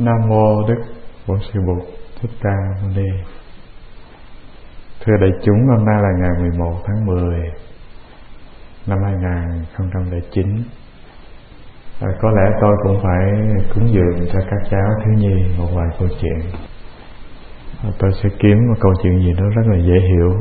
Nam mô Đức Bổn Sư Bụt Thích Ca Mâu Ni. Thưa đại chúng, hôm nay là ngày 11 tháng 10 năm 2009. Có lẽ tôi cũng phải cúng dường cho các cháu thiếu nhi một vài câu chuyện. Tôi sẽ kiếm một câu chuyện gì đó rất là dễ hiểu.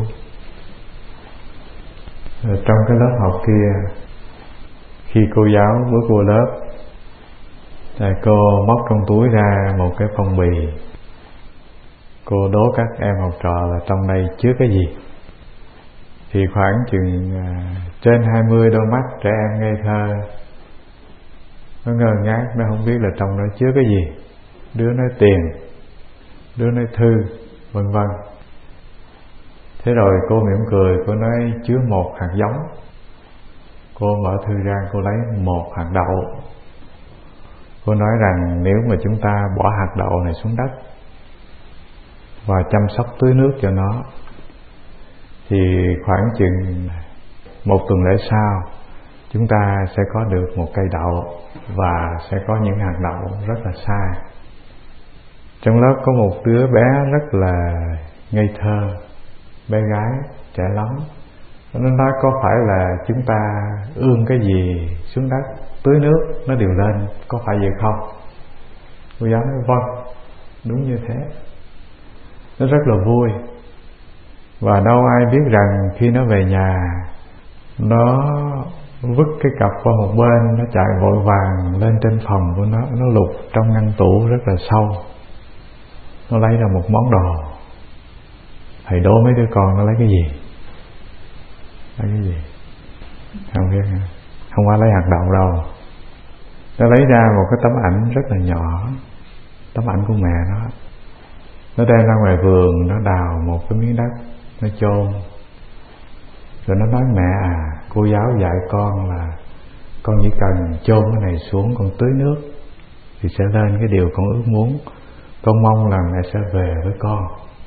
Trong cái lớp học kia, khi cô giáo bước vô lớp, cô móc trong túi ra một cái phong bì. Cô đố các em học trò là trong đây chứa cái gì. Thì khoảng chừng trên 20 đôi mắt trẻ em ngây thơ, nó ngơ ngác, nó không biết là trong đó chứa cái gì. Đứa nói tiền, đứa nói thư, vân vân. Thế rồi cô mỉm cười, cô nói chứa một hạt giống. Cô mở thư ra, cô lấy một hạt đậu. Cô nói rằng nếu mà chúng ta bỏ hạt đậu này xuống đất và chăm sóc tưới nước cho nó, thì khoảng chừng một tuần lễ sau chúng ta sẽ có được một cây đậu và sẽ có những hạt đậu rất là xa. Trong lớp có một đứa bé rất là ngây thơ, bé gái trẻ lắm. Nó nói có phải là chúng ta ươm cái gì xuống đất, tưới nước nó đều lên, có phải vậy không? Cô giáo nói vâng, đúng như thế. Nó rất là vui. Và đâu ai biết rằng khi nó về nhà, nó vứt cái cặp qua một bên, nó chạy vội vàng lên trên phòng của nó lục trong ngăn tủ rất là sâu. Nó lấy ra một món đồ. Thầy đố mấy đứa con nó lấy cái gì? Lấy cái gì? Không biết hả? Không phải lấy hạt đậu đâu. Nó lấy ra một cái tấm ảnh rất là nhỏ, tấm ảnh của mẹ nó. Nó đem ra ngoài vườn, nó đào một cái miếng đất, nó chôn. Rồi nó nói mẹ à, cô giáo dạy con là con chỉ cần chôn cái này xuống, con tưới nước thì sẽ lên cái điều con ước muốn. Con mong là mẹ sẽ về với con.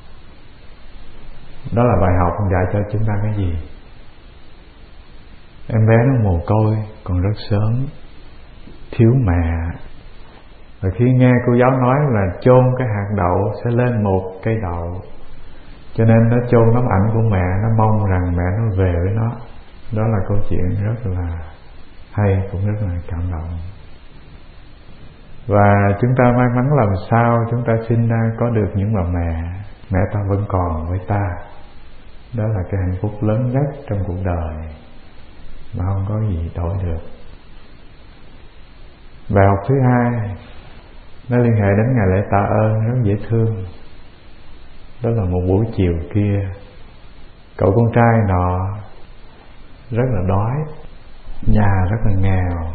Đó là bài học dạy cho chúng ta cái gì? Em bé nó mồ côi còn rất sớm, thiếu mẹ. Và khi nghe cô giáo nói là chôn cái hạt đậu sẽ lên một cây đậu, cho nên nó chôn tấm ảnh của mẹ, nó mong rằng mẹ nó về với nó. Đó là câu chuyện rất là hay, cũng rất là cảm động. Và chúng ta may mắn làm sao chúng ta sinh ra có được những bà mẹ ta vẫn còn với ta. Đó là cái hạnh phúc lớn nhất trong cuộc đời mà không có gì đổi được. Bài học thứ hai, nó liên hệ đến ngày lễ tạ ơn rất dễ thương. Đó là một buổi chiều kia, cậu con trai nọ rất là đói, nhà rất là nghèo.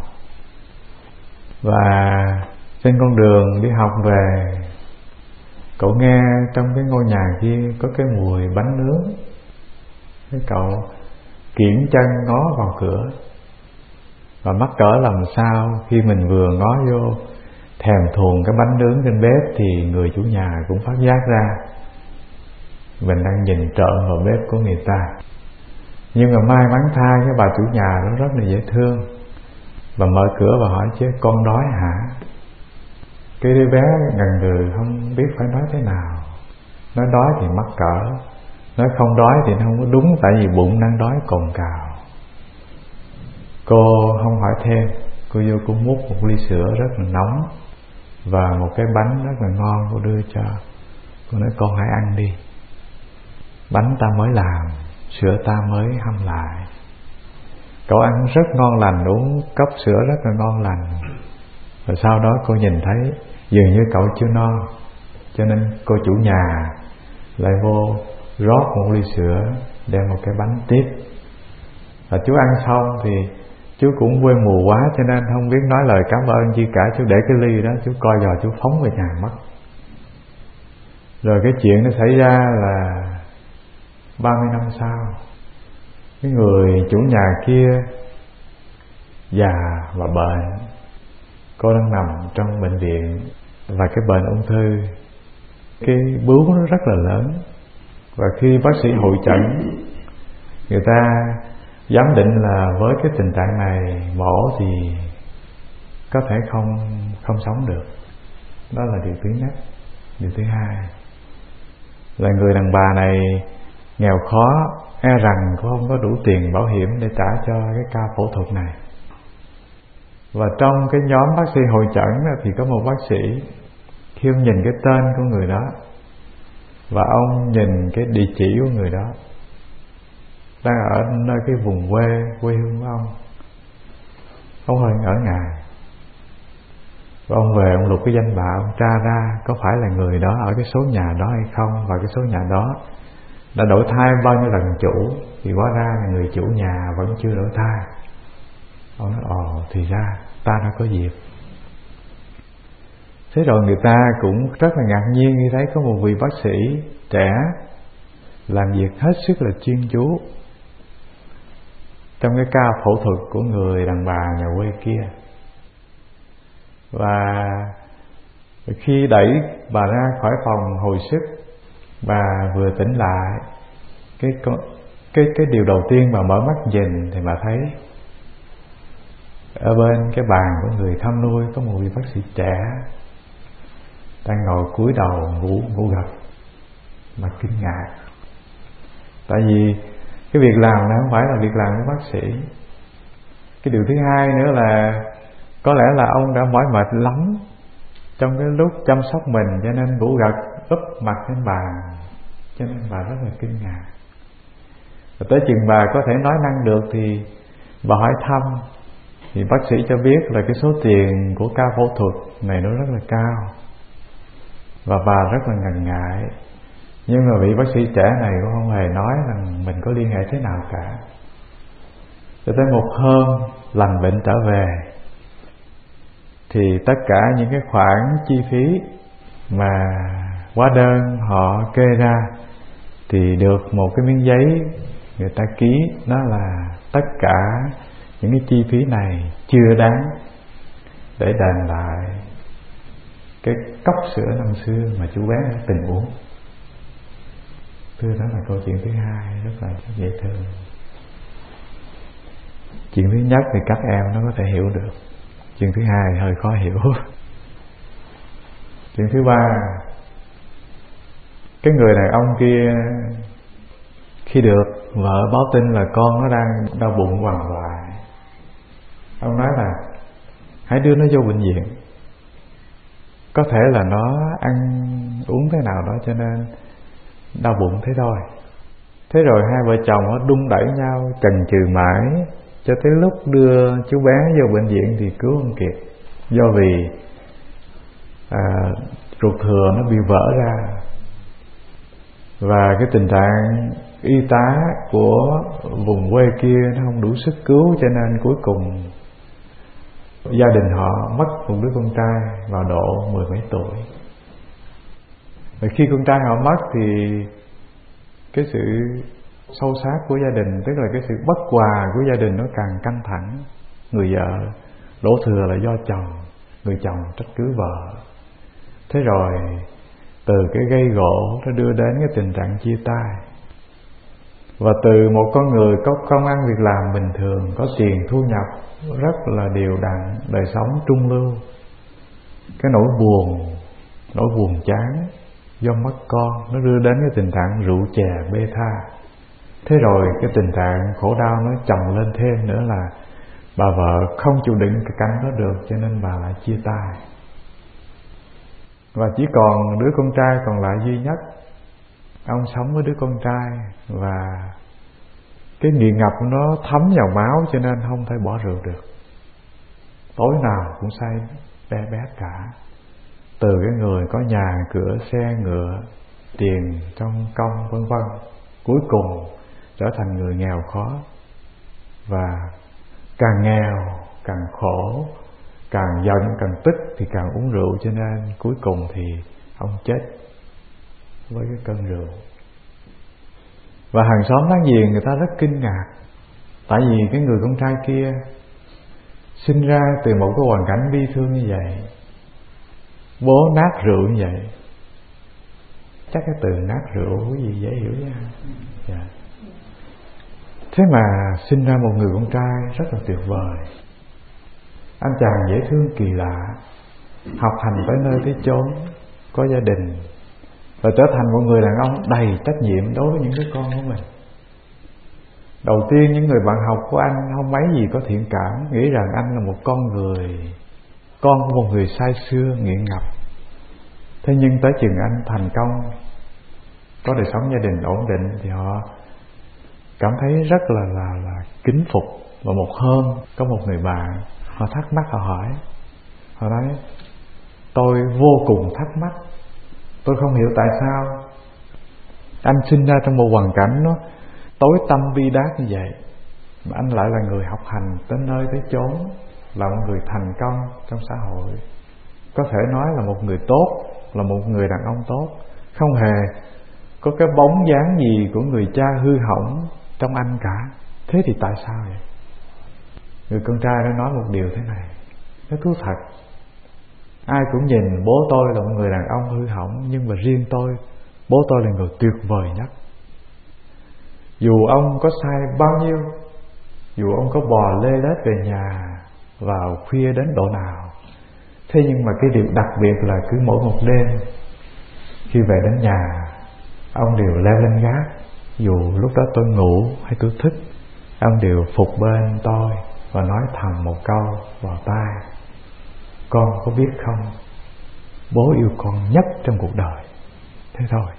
Và trên con đường đi học về, cậu nghe trong cái ngôi nhà kia có cái mùi bánh nướng. Cái cậu kiễng chân ngó vào cửa, và mắc cỡ làm sao khi mình vừa ngó vô thèm thuồng cái bánh nướng trên bếp thì người chủ nhà cũng phát giác ra mình đang nhìn trộm vào bếp của người ta. Nhưng mà may mắn thay, cái bà chủ nhà đó rất là dễ thương. Bà mở cửa và hỏi chứ con đói hả? Cái đứa bé ngần ngừ không biết phải nói thế nào. Nói đói thì mắc cỡ, nói không đói thì nó không có đúng, tại vì bụng đang đói cồn cào. Cô không hỏi thêm, cô vô cô múc một ly sữa rất là nóng và một cái bánh rất là ngon, cô đưa cho. Cô nói con hãy ăn đi, bánh ta mới làm, sữa ta mới hâm lại. Cậu ăn rất ngon lành, uống cốc sữa rất là ngon lành. Rồi sau đó cô nhìn thấy dường như cậu chưa no, cho nên cô chủ nhà lại vô rót một ly sữa, đem một cái bánh tiếp. Và chú ăn xong thì chú cũng quê mùa quá, cho nên không biết nói lời cảm ơn chi cả. Chú để cái ly đó, chú coi giờ chú phóng về nhà mất. Rồi cái chuyện nó xảy ra là 30 năm sau, cái người chủ nhà kia già và bệnh. Cô đang nằm trong bệnh viện và cái bệnh ung thư, cái bướu nó rất là lớn. Và khi bác sĩ hội chẩn, người ta giám định là với cái tình trạng này mổ thì có thể không sống được. Đó là điều thứ nhất. Điều thứ hai là người đàn bà này nghèo khó, e rằng cũng không có đủ tiền bảo hiểm để trả cho cái ca phẫu thuật này. Và trong cái nhóm bác sĩ hội chẩn thì có một bác sĩ, khi ông nhìn cái tên của người đó và ông nhìn cái địa chỉ của người đó đang ở nơi cái vùng quê hương của ông hơi ngỡ ngàng. Và ông về ông lục cái danh bạ, ông tra ra có phải là người đó ở cái số nhà đó hay không, và cái số nhà đó đã đổi thai bao nhiêu lần chủ. Thì hóa ra là người chủ nhà vẫn chưa đổi thai. Ông nói thì ra ta đã có dịp. Thế rồi người ta cũng rất là ngạc nhiên khi thấy có một vị bác sĩ trẻ làm việc hết sức là chuyên chú trong cái ca phẫu thuật của người đàn bà nhà quê kia. Và khi đẩy bà ra khỏi phòng hồi sức, bà vừa tỉnh lại, cái điều đầu tiên bà mở mắt nhìn thì bà thấy ở bên cái bàn của người thăm nuôi có một vị bác sĩ trẻ đang ngồi cúi đầu ngủ gật. Mà kinh ngạc, tại vì cái việc làm này không phải là việc làm của bác sĩ. Cái điều thứ hai nữa là có lẽ là ông đã mỏi mệt lắm trong cái lúc chăm sóc mình, cho nên ngủ gật úp mặt lên bàn, cho nên bà rất là kinh ngạc. Và tới chừng bà có thể nói năng được thì bà hỏi thăm, thì bác sĩ cho biết là cái số tiền của ca phẫu thuật này nó rất là cao, và bà rất là ngần ngại. Nhưng mà vị bác sĩ trẻ này cũng không hề nói rằng mình có liên hệ thế nào cả. Cho tới một hôm lành bệnh trở về thì tất cả những cái khoản chi phí mà hóa đơn họ kê ra thì được một cái miếng giấy người ta ký, đó là tất cả những cái chi phí này chưa đáng để đền lại cái cốc sữa năm xưa mà chú bé đã từng uống. Đó là câu chuyện thứ hai rất là dễ thương. Chuyện thứ nhất thì các em nó có thể hiểu được, chuyện thứ hai hơi khó hiểu. Chuyện thứ ba, cái người đàn ông kia khi được vợ báo tin là con nó đang đau bụng quằn quại, ông nói là hãy đưa nó vô bệnh viện. Có thể là nó ăn uống thế nào đó cho nên đau bụng thế thôi. Thế rồi hai vợ chồng nó đung đẩy nhau chần chừ mãi, cho tới lúc đưa chú bé vô bệnh viện thì cứu không kịp, do vì ruột thừa nó bị vỡ ra. Và cái tình trạng y tá của vùng quê kia nó không đủ sức cứu, cho nên cuối cùng gia đình họ mất một đứa con trai vào độ 10 mấy tuổi. Và khi con trai họ mất thì cái sự sâu sát của gia đình, tức là cái sự bất hòa của gia đình nó càng căng thẳng. Người vợ đổ thừa là do chồng, người chồng trách cứ vợ. Thế rồi từ cái gây gổ nó đưa đến cái tình trạng chia tay. Và từ một con người có công ăn việc làm bình thường, có tiền thu nhập rất là đều đặn, đời sống trung lưu, cái nỗi buồn chán do mất con nó đưa đến cái tình trạng rượu chè bê tha. Thế rồi cái tình trạng khổ đau nó chồng lên thêm nữa là bà vợ không chịu đựng cái cảnh đó được, cho nên bà lại chia tay. Và chỉ còn đứa con trai còn lại duy nhất. Ông sống với đứa con trai và cái nghiện ngập nó thấm vào máu, cho nên không thể bỏ rượu được. Tối nào cũng say bé bét cả. Từ cái người có nhà cửa, xe ngựa, tiền trong công vân vân, cuối cùng trở thành người nghèo khó. Và càng nghèo càng khổ, càng giận càng tức thì càng uống rượu, cho nên cuối cùng thì ông chết với cái cơn rượu. Và hàng xóm láng giềng người ta rất kinh ngạc, tại vì cái người con trai kia sinh ra từ một cái hoàn cảnh bi thương như vậy, bố nát rượu như vậy. Chắc cái từ nát rượu cái gì dễ hiểu nha. Dạ. Thế mà sinh ra một người con trai rất là tuyệt vời, anh chàng dễ thương kỳ lạ. học hành tới nơi tới chốn, có gia đình, và trở thành một người đàn ông đầy trách nhiệm đối với những đứa con của mình. Đầu tiên, những người bạn học của anh không mấy gì có thiện cảm, nghĩ rằng anh là một con người, con của một người say sưa nghiện ngập. Thế nhưng tới chừng anh thành công, có đời sống gia đình ổn định, thì họ cảm thấy rất là kính phục. Và một hôm có một người bạn, họ thắc mắc, họ hỏi, họ nói: tôi vô cùng thắc mắc, tôi không hiểu tại sao anh sinh ra trong một hoàn cảnh nó tối tăm bi đát như vậy, mà anh lại là người học hành tới nơi tới chốn, là một người thành công trong xã hội, có thể nói là một người tốt, là một người đàn ông tốt, không hề có cái bóng dáng gì của người cha hư hỏng trong anh cả. Thế thì tại sao vậy? Người con trai đã nói một điều thế này, nó thú thật. Ai cũng nhìn bố tôi là một người đàn ông hư hỏng, nhưng mà riêng tôi, bố tôi là người tuyệt vời nhất. Dù ông có sai bao nhiêu, dù ông có bò lê lết về nhà vào khuya đến độ nào, thế nhưng mà cái điều đặc biệt là cứ mỗi một đêm khi về đến nhà, ông đều leo lên gác. Dù lúc đó tôi ngủ hay tôi thức, ông đều phục bên tôi và nói thầm một câu vào tai: con có biết không, bố yêu con nhất trong cuộc đời. Thế thôi.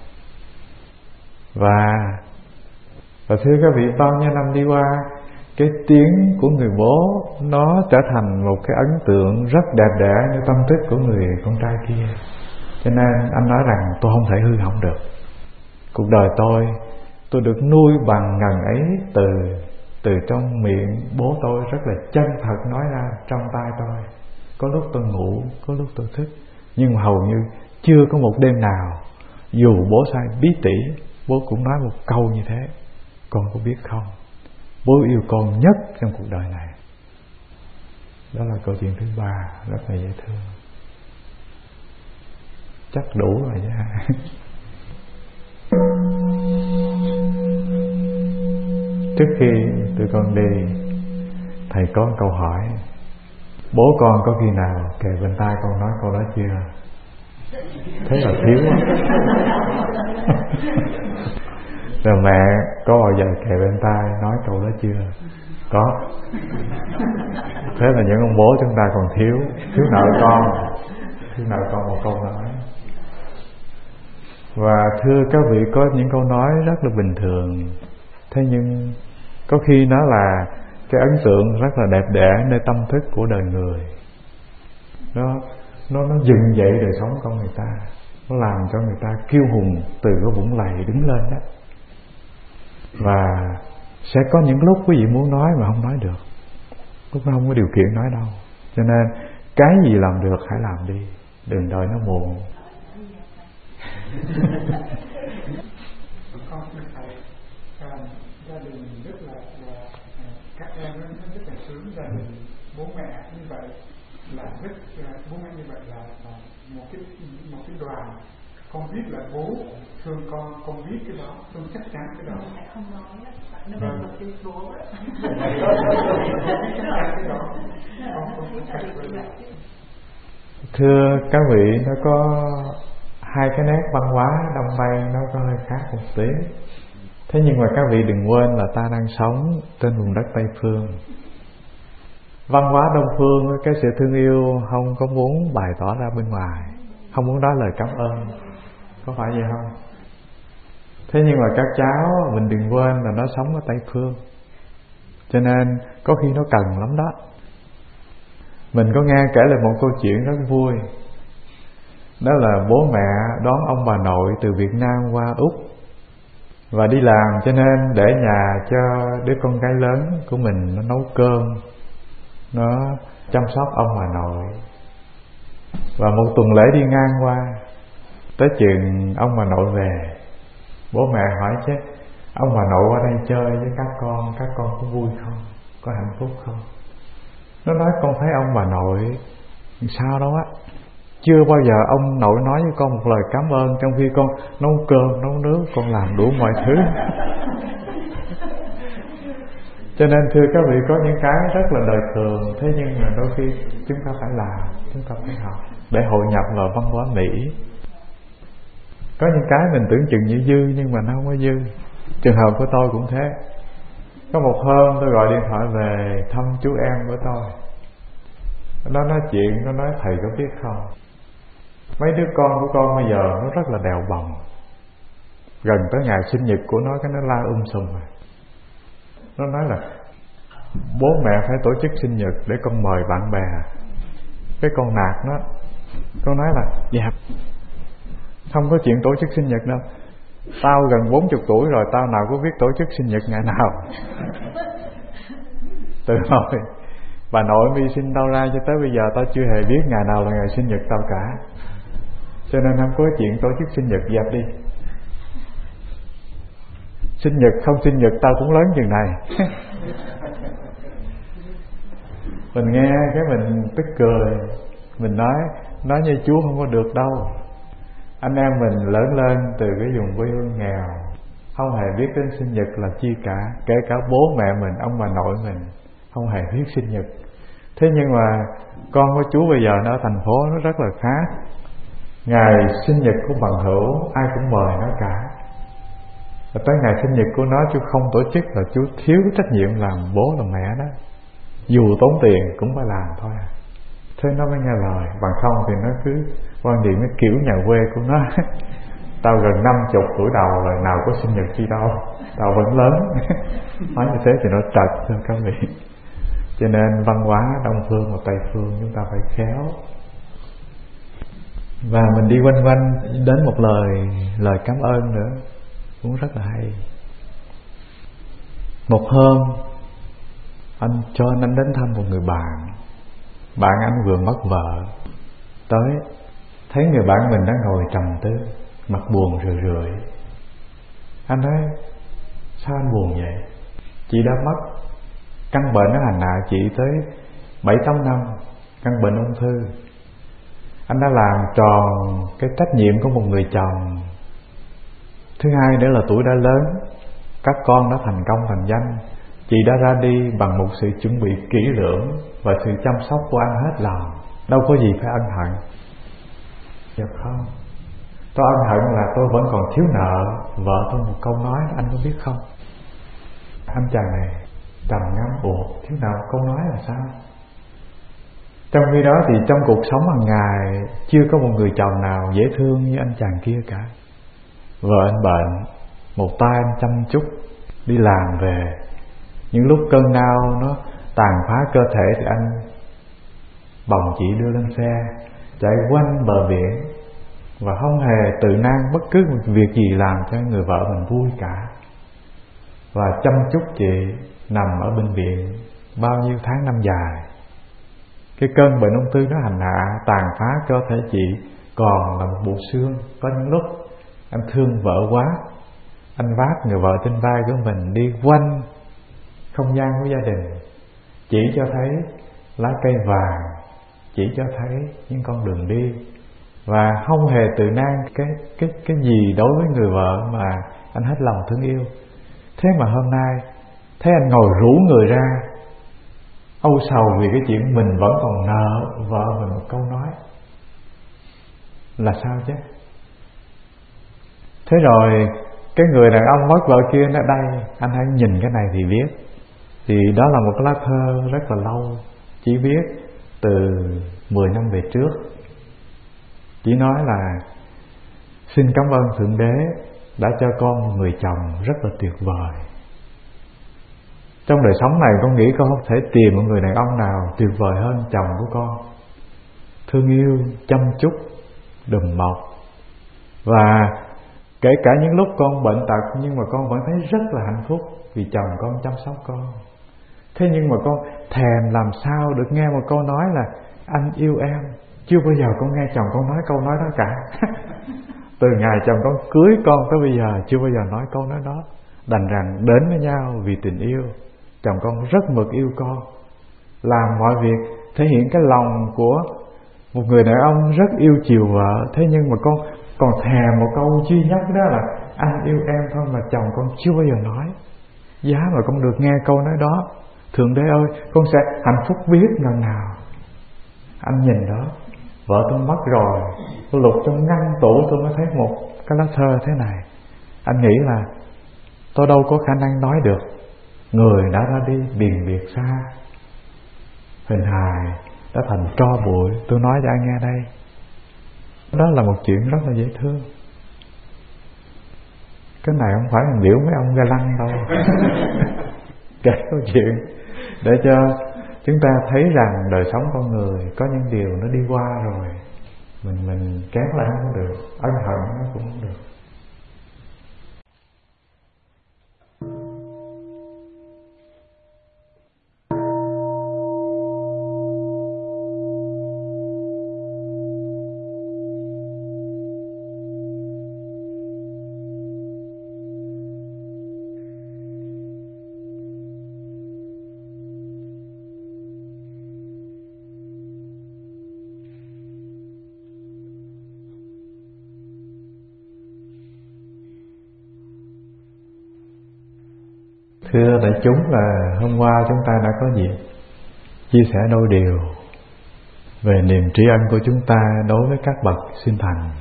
Và thưa các vị, bao nhiêu năm đi qua, cái tiếng của người bố nó trở thành một cái ấn tượng rất đẹp đẽ như tâm thức của người con trai kia. Cho nên anh nói rằng tôi không thể hư hỏng được. Cuộc đời tôi được nuôi bằng ngần ấy từ trong miệng bố tôi, rất là chân thật nói ra trong tai tôi. Có lúc tôi ngủ, có lúc tôi thức, nhưng mà hầu như chưa có một đêm nào, dù bố sai bí tỉ, bố cũng nói một câu như thế: con có biết không, bố yêu con nhất trong cuộc đời này. Đó là câu chuyện thứ ba, rất là dễ thương. Chắc đủ rồi nha. Trước khi tụi con đi, thầy có một câu hỏi: bố con có khi nào kề bên tai con nói câu đó chưa? Thế là thiếu. Rồi mẹ có bao giờ kề bên tai nói câu đó chưa? Có. Thế là những ông bố chúng ta còn thiếu nợ con một câu nói. Và thưa các vị, có những câu nói rất là bình thường, thế nhưng có khi nó là cái ấn tượng rất là đẹp đẽ nơi tâm thức của đời người. Nó dựng dậy đời sống con người ta, nó làm cho người ta kiêu hùng từ cái vũng lầy đứng lên đó. Và sẽ có những lúc quý vị muốn nói mà không nói được, lúc đó không có điều kiện nói đâu. Cho nên cái gì làm được hãy làm đi, đừng đợi nó muộn. Con thưa thầy, gia đình rất là các em rất là sướng. Gia đình bố mẹ như vậy là bố mẹ như vậy là một cái đoàn. Con biết là bố thương con biết cái đó, con chắc chắn cái đó. Mẹ không nói nó là một cái số. Chắc chắn cái đó. Con thật với. Thưa các vị, nó có hai cái nét văn hóa Đông Tây nó có hơi khác một tí. Thế nhưng mà các vị đừng quên là ta đang sống trên vùng đất Tây Phương. Văn hóa Đông Phương, cái sự thương yêu không có muốn bày tỏ ra bên ngoài, không muốn nói lời cảm ơn, có phải vậy không? Thế nhưng mà các cháu mình đừng quên là nó sống ở Tây Phương, cho nên có khi nó cần lắm đó. Mình có nghe kể lại một câu chuyện rất vui. Đó là bố mẹ đón ông bà nội từ Việt Nam qua Úc và đi làm, cho nên để nhà cho đứa con gái lớn của mình nó nấu cơm, nó chăm sóc ông bà nội. Và một tuần lễ đi ngang qua, tới chuyện ông bà nội về, bố mẹ hỏi chứ: ông bà nội qua đây chơi với các con có vui không, có hạnh phúc không? Nó nói: con thấy ông bà nội sao đâu á, chưa bao giờ ông nội nói với con một lời cảm ơn, trong khi con nấu cơm nấu nước, con làm đủ mọi thứ. Cho nên thưa các vị, có những cái rất là đời thường, thế nhưng mà đôi khi chúng ta phải làm, chúng ta phải học. để hội nhập vào văn hóa Mỹ. Có những cái mình tưởng chừng như dư nhưng mà nó không có dư. Trường hợp của tôi cũng thế. Có một hôm tôi gọi điện thoại về thăm chú em của tôi. Nó nói chuyện, nó nói thầy có biết không, mấy đứa con của con bây giờ nó rất là đèo bòng. Gần tới ngày sinh nhật của nó, cái nó la sùm rồi. Nó nói là bố mẹ phải tổ chức sinh nhật để con mời bạn bè. Cái con nạt nó, con nói là dạ không có chuyện tổ chức sinh nhật đâu. Tao gần 40 tuổi rồi, tao nào có biết tổ chức sinh nhật ngày nào. Từ hồi bà nội mi sinh tao ra cho tới bây giờ, tao chưa hề biết ngày nào là ngày sinh nhật tao cả. Cho nên không có chuyện tổ chức sinh nhật, dẹp đi. Sinh nhật không sinh nhật tao cũng lớn chừng này. Mình nghe cái mình tức cười. Mình nói như Chúa không có được đâu. Anh em mình lớn lên từ cái vùng quê hương nghèo, không hề biết đến sinh nhật là chi cả. Kể cả bố mẹ mình, ông bà nội mình không hề biết sinh nhật. Thế nhưng mà con của chú bây giờ nó ở thành phố, nó rất là khác. Ngày sinh nhật của bằng hữu ai cũng mời nó cả. Và tới ngày sinh nhật của nó chú không tổ chức là chú thiếu trách nhiệm làm bố làm mẹ đó. Dù tốn tiền cũng phải làm thôi. Thế nó mới nghe lời. Bằng không thì nó cứ quan điểm cái kiểu nhà quê của nó. Tao gần 50 tuổi đầu rồi, nào có sinh nhật chi đâu, tao vẫn lớn. Nói như thế thì nó trật cho các vị. Cho nên văn hóa Đông Phương và Tây Phương chúng ta phải khéo. Và mình đi quanh quanh đến một lời cảm ơn nữa cũng rất là hay. Một hôm anh cho anh đến thăm một người bạn. Bạn anh vừa mất vợ. Tới thấy người bạn mình đang ngồi trầm tư, mặt buồn rười rượi. Anh nói sao anh buồn vậy? Chị đã mất. Căn bệnh nó hành hạ chị tới 7-8 năm. Căn bệnh ung thư. Anh đã làm tròn cái trách nhiệm của một người chồng. Thứ hai nữa là tuổi đã lớn, các con đã thành công thành danh. Chị đã ra đi bằng một sự chuẩn bị kỹ lưỡng và sự chăm sóc của anh hết lòng. Đâu có gì phải ân hận. Dạ không, tôi ân hận là tôi vẫn còn thiếu nợ vợ tôi một câu nói, anh có biết không? Anh chàng này trầm ngâm, ủa thiếu nợ câu nói là sao? Trong khi đó thì trong cuộc sống hàng ngày chưa có một người chồng nào dễ thương như anh chàng kia cả. Vợ anh bệnh, một tay anh chăm chút, đi làm về. Những lúc cơn đau nó tàn phá cơ thể thì anh bồng chị đưa lên xe, chạy quanh bờ biển và không hề tự nan bất cứ một việc gì làm cho người vợ mình vui cả. Và chăm chút chị nằm ở bệnh viện bao nhiêu tháng năm dài. Cái cơn bệnh ung thư nó hành hạ tàn phá cơ thể chị còn là một bộ xương. Có những lúc anh thương vợ quá, anh vác người vợ trên vai của mình đi quanh không gian của gia đình, chỉ cho thấy lá cây vàng, chỉ cho thấy những con đường đi, và không hề tự nan cái gì đối với người vợ mà anh hết lòng thương yêu. Thế mà hôm nay thấy anh ngồi rủ người ra âu sầu vì cái chuyện mình vẫn còn nợ vợ mình một câu nói. Là sao chứ? Thế rồi cái người đàn ông mất vợ kia nó đây, anh hãy nhìn cái này thì biết. Thì đó là một cái lá thơ rất là lâu, chỉ viết từ 10 năm về trước. Chỉ nói là xin cảm ơn Thượng Đế đã cho con một người chồng rất là tuyệt vời. Trong đời sống này con nghĩ con không thể tìm một người đàn ông nào tuyệt vời hơn chồng của con. Thương yêu, chăm chút, đùm bọc. Và kể cả những lúc con bệnh tật nhưng mà con vẫn thấy rất là hạnh phúc vì chồng con chăm sóc con. Thế nhưng mà con thèm làm sao được nghe một câu nói là anh yêu em. Chưa bao giờ con nghe chồng con nói câu nói đó cả. Từ ngày chồng con cưới con tới bây giờ chưa bao giờ nói câu nói đó. Đành rằng đến với nhau vì tình yêu. Chồng con rất mực yêu con, làm mọi việc thể hiện cái lòng của một người đàn ông rất yêu chiều vợ. Thế nhưng mà con còn thèm một câu duy nhất, đó là anh yêu em thôi, mà chồng con chưa bao giờ nói. Giá mà con được nghe câu nói đó, Thượng Đế ơi, con sẽ hạnh phúc biết lần nào. Anh nhìn đó Vợ tôi mất rồi, tôi lục trong ngăn tủ tôi mới thấy một cái lá thơ thế này. Anh nghĩ là tôi đâu có khả năng nói được. Người đã ra đi biển biệt xa, hình hài đã thành tro bụi, tôi nói cho anh nghe đây. Đó là một chuyện rất là dễ thương. Cái này không phải là biểu mấy ông ga lăng đâu. Kể câu chuyện để cho chúng ta thấy rằng đời sống con người có những điều nó đi qua rồi, mình kéo lại không được, ân hận nó cũng không được. Thưa đại chúng, là hôm qua chúng ta đã có dịp chia sẻ đôi điều về niềm tri ân của chúng ta đối với các bậc sinh thành.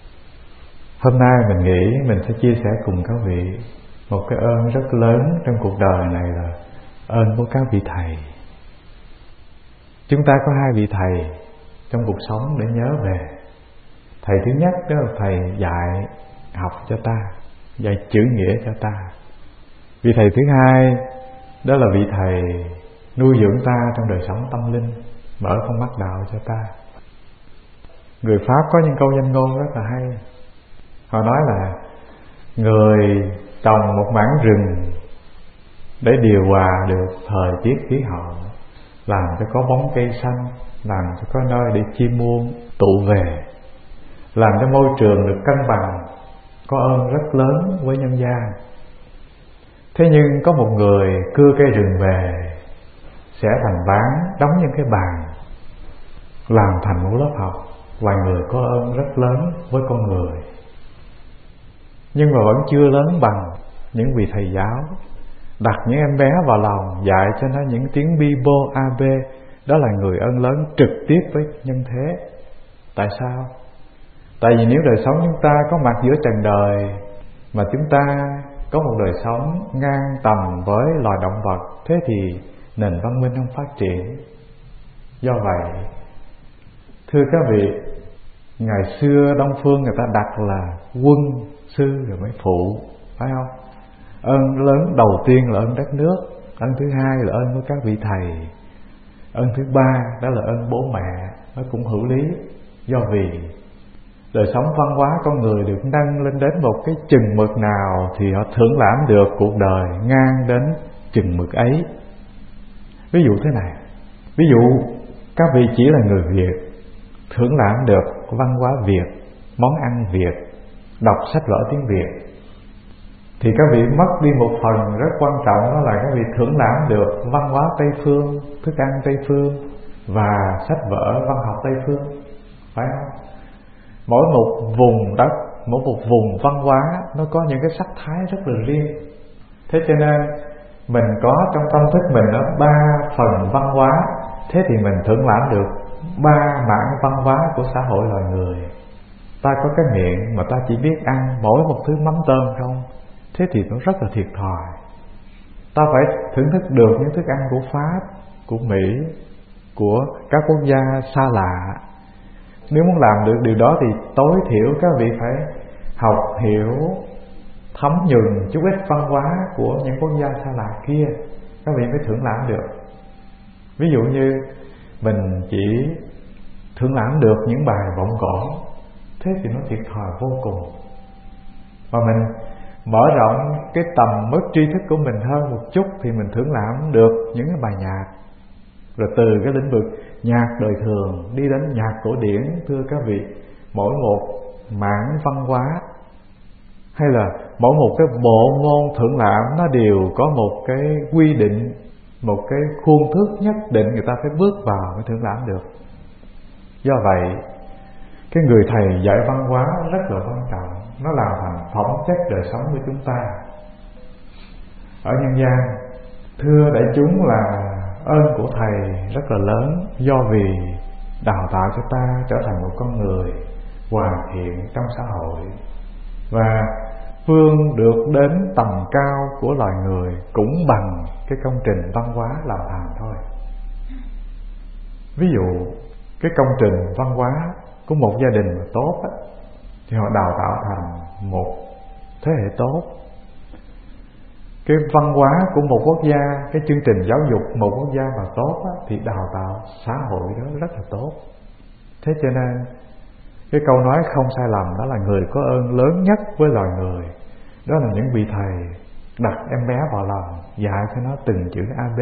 Hôm nay mình nghĩ mình sẽ chia sẻ cùng các vị một cái ơn rất lớn trong cuộc đời này, là ơn của các vị thầy. Chúng ta có hai vị thầy trong cuộc sống để nhớ về. Thầy thứ nhất đó là thầy dạy học cho ta, dạy chữ nghĩa cho ta. Vị thầy thứ hai đó là vị thầy nuôi dưỡng ta trong đời sống tâm linh, mở con mắt đạo cho ta. Người Pháp có những câu danh ngôn rất là hay. Họ nói là người trồng một mảng rừng để điều hòa được thời tiết khí hậu, làm cho có bóng cây xanh, làm cho có nơi để chim muông tụ về, làm cho môi trường được cân bằng, có ơn rất lớn với nhân gian. Thế nhưng có một người cưa cây rừng về, sẽ thành ván, đóng những cái bàn, làm thành một lớp học, và người có ơn rất lớn với con người. Nhưng mà vẫn chưa lớn bằng những vị thầy giáo đặt những em bé vào lòng, dạy cho nó những tiếng bi bô a bê. Đó là người ơn lớn trực tiếp với nhân thế. Tại sao? Tại vì nếu đời sống chúng ta có mặt giữa trần đời, mà chúng ta có một đời sống ngang tầm với loài động vật, thế thì nền văn minh không phát triển. Do vậy, thưa các vị, ngày xưa Đông Phương người ta đặt là quân, sư rồi mới phụ, phải không? Ơn lớn đầu tiên là ơn đất nước, ơn thứ hai là ơn của các vị thầy, ơn thứ ba đó là ơn bố mẹ. Nó cũng hữu lý, do vì đời sống văn hóa con người được nâng lên đến một cái chừng mực nào thì họ thưởng lãm được cuộc đời ngang đến chừng mực ấy. Ví dụ thế này, ví dụ các vị chỉ là người Việt, thưởng lãm được văn hóa Việt, món ăn Việt, đọc sách vở tiếng Việt, thì các vị mất đi một phần rất quan trọng, đó là các vị thưởng lãm được văn hóa Tây Phương, thức ăn Tây Phương và sách vở văn học Tây Phương, phải không? Mỗi một vùng đất, mỗi một vùng văn hóa nó có những cái sắc thái rất là riêng. Thế cho nên mình có trong tâm thức mình nó 3 phần văn hóa, thế thì mình thưởng lãm được 3 mảng văn hóa của xã hội loài người. Ta có cái miệng mà ta chỉ biết ăn mỗi một thứ mắm tôm không, thế thì nó rất là thiệt thòi. Ta phải thưởng thức được những thức ăn của Pháp, của Mỹ, của các quốc gia xa lạ. Nếu muốn làm được điều đó thì tối thiểu các vị phải học hiểu, thấm nhuần chút ít văn hóa của những quốc gia xa lạ kia, các vị mới thưởng lãm được. Ví dụ như mình chỉ thưởng lãm được những bài vọng cổ, thế thì nó thiệt thòi vô cùng. Mà mình mở rộng cái tầm mức tri thức của mình hơn một chút thì mình thưởng lãm được những cái bài nhạc. Rồi từ cái lĩnh vực nhạc đời thường đi đến nhạc cổ điển, thưa các vị, mỗi một mảng văn hóa hay là mỗi một cái bộ môn thưởng lãm nó đều có một cái quy định, một cái khuôn thước nhất định người ta phải bước vào mới thưởng lãm được. Do vậy, cái người thầy dạy văn hóa rất là quan trọng, nó làm thành phẩm chất đời sống của chúng ta ở nhân gian. Thưa đại chúng, là ơn của thầy rất là lớn, do vì đào tạo cho ta trở thành một con người hoàn thiện trong xã hội, và vươn được đến tầm cao của loài người cũng bằng cái công trình văn hóa làm thành thôi. Ví dụ cái công trình văn hóa của một gia đình tốt á, thì họ đào tạo thành một thế hệ tốt. Cái văn hóa của một quốc gia, cái chương trình giáo dục một quốc gia mà tốt á, thì đào tạo xã hội đó rất là tốt. Thế cho nên cái câu nói không sai lầm đó là người có ơn lớn nhất với loài người đó là những vị thầy đặt em bé vào lòng, dạy cho nó từng chữ AB.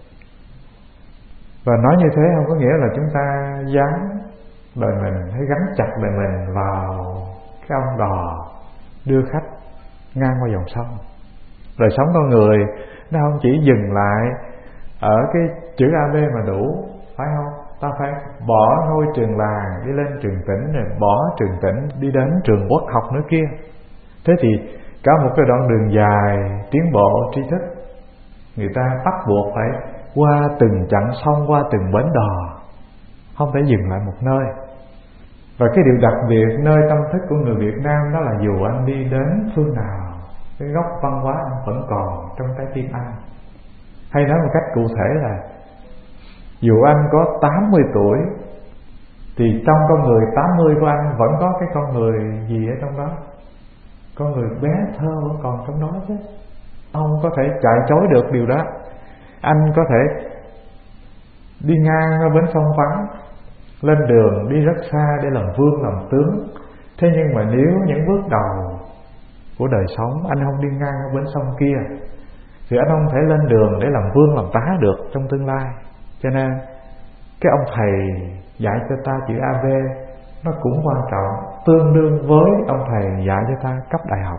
Và nói như thế không có nghĩa là chúng ta dán đời mình hay gắn chặt đời mình vào cái ông đò đưa khách ngang qua dòng sông. Đời sống con người nó không chỉ dừng lại ở cái chữ AB mà đủ, phải không? Ta phải bỏ ngôi trường làng đi lên trường tỉnh, rồi bỏ trường tỉnh đi đến trường quốc học nữa kia. Thế thì cả một cái đoạn đường dài tiến bộ tri thức, người ta bắt buộc phải qua từng chặng sông, qua từng bến đò, không thể dừng lại một nơi. Và cái điều đặc biệt nơi tâm thức của người Việt Nam đó là dù anh đi đến phương nào, cái gốc văn hóa anh vẫn còn trong trái tim anh. Hay nói một cách cụ thể là dù anh có 80 tuổi thì trong con người 80 của anh vẫn có cái con người gì ở trong đó, con người bé thơ vẫn còn trong đó chứ. Ông có thể chạy chối được điều đó. Anh có thể đi ngang ở bến sông vắng, lên đường đi rất xa để làm vương làm tướng. Thế nhưng mà nếu những bước đầu của đời sống anh không đi ngang ở bến sông kia thì anh không thể lên đường để làm vương làm tá được trong tương lai. Cho nên cái ông thầy dạy cho ta chữ AB nó cũng quan trọng, tương đương với ông thầy dạy cho ta cấp đại học.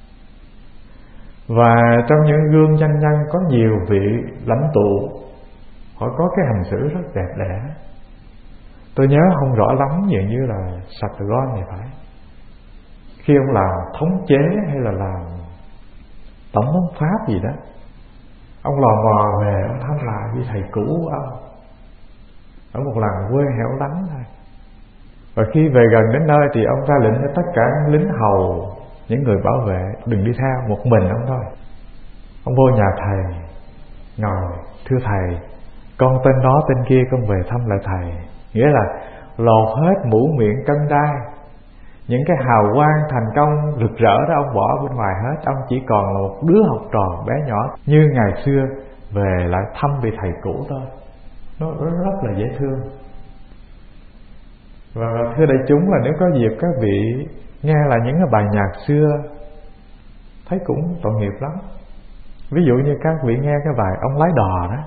Và trong những gương danh nhân có nhiều vị lãnh tụ, họ có cái hành xử rất đẹp đẽ. Tôi nhớ không rõ lắm, dường như là Sargon thì phải. Khi ông làm thống chế hay là làm tổng thống Pháp gì đó, ông lò mò về, ông thăm lại với thầy cũ của ông ở một làng quê hẻo lánh thôi. Và khi về gần đến nơi thì ông ra lệnh cho tất cả những lính hầu, những người bảo vệ đừng đi theo, một mình ông thôi. Ông vô nhà thầy ngồi, thưa thầy, con tên đó tên kia, con về thăm lại thầy. Nghĩa là lột hết mũ miệng cân đai, những cái hào quang thành công rực rỡ đó ông bỏ bên ngoài hết. Ông chỉ còn là một đứa học trò bé nhỏ như ngày xưa về lại thăm vị thầy cũ thôi. Nó rất là dễ thương. Và thưa đại chúng, là nếu có dịp các vị nghe là những cái bài nhạc xưa, thấy cũng tội nghiệp lắm. Ví dụ như các vị nghe cái bài Ông Lái Đò đó,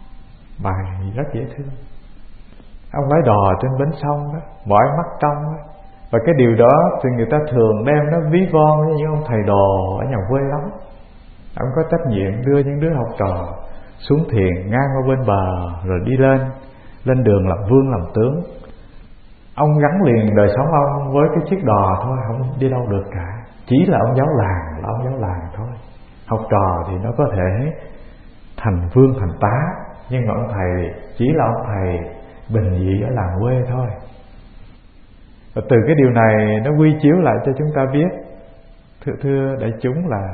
bài rất dễ thương. Ông lái đò trên bến sông đó, mỏi mắt trong đó. Và cái điều đó thì người ta thường đem nó ví von với những ông thầy đồ ở nhà quê lắm. Ông có trách nhiệm đưa những đứa học trò xuống thuyền ngang qua bên bờ, rồi đi lên đường làm vương làm tướng. Ông gắn liền đời sống ông với cái chiếc đò thôi, không đi đâu được cả. Chỉ là ông giáo làng, là ông giáo làng thôi. Học trò thì nó có thể thành vương thành tá, nhưng mà ông thầy chỉ là ông thầy bình dị ở làng quê thôi. Và từ cái điều này nó quy chiếu lại cho chúng ta biết, thưa đại chúng, là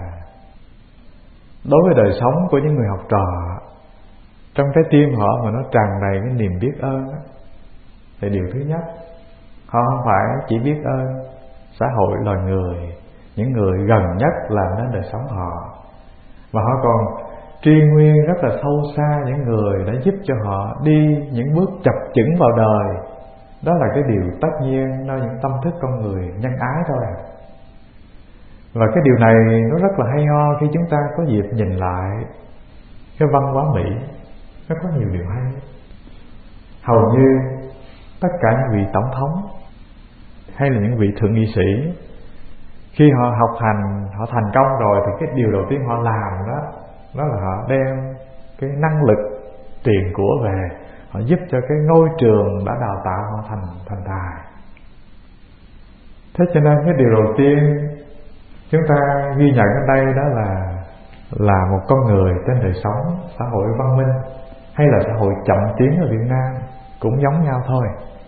đối với đời sống của những người học trò, trong trái tim họ mà nó tràn đầy cái niềm biết ơn đó, thì điều thứ nhất, họ không phải chỉ biết ơn xã hội loài người, những người gần nhất làm nên đời sống họ, mà họ còn truy nguyên rất là sâu xa những người đã giúp cho họ đi những bước chập chững vào đời. Đó là cái điều tất nhiên nơi những tâm thức con người nhân ái thôi. Và cái điều này nó rất là hay ho khi chúng ta có dịp nhìn lại cái văn hóa Mỹ. Nó có nhiều điều hay. Hầu như tất cả những vị tổng thống hay là những vị thượng nghị sĩ, khi họ học hành, họ thành công rồi, thì cái điều đầu tiên họ làm đó là họ đem cái năng lực tiền của về, họ giúp cho cái ngôi trường đã đào tạo họ thành tài. Thế cho nên cái điều đầu tiên chúng ta ghi nhận ở đây đó là một con người trên đời sống xã hội văn minh hay là xã hội chậm tiến ở Việt Nam cũng giống nhau thôi.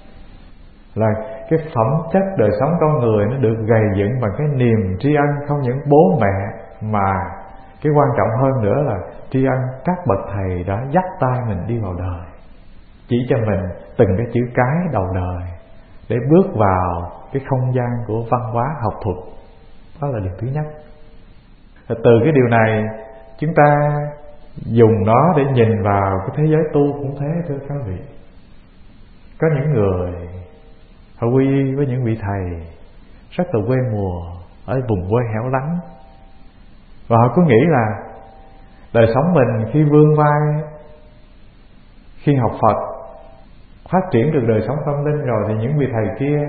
là cái phẩm chất đời sống con người nó được gầy dựng bằng cái niềm tri ân không những bố mẹ, mà cái quan trọng hơn nữa là tri ân các bậc thầy đã dắt tay mình đi vào đời, chỉ cho mình từng cái chữ cái đầu đời để bước vào cái không gian của văn hóa học thuật. Đó là điều thứ nhất. Từ cái điều này chúng ta dùng nó để nhìn vào cái thế giới tu cũng thế, thưa các vị. Có những người họ quy y với những vị thầy rất là quê mùa ở vùng quê hẻo lánh, và họ cứ nghĩ là đời sống mình khi vươn vai, khi học Phật, phát triển được đời sống tâm linh rồi, thì những vị thầy kia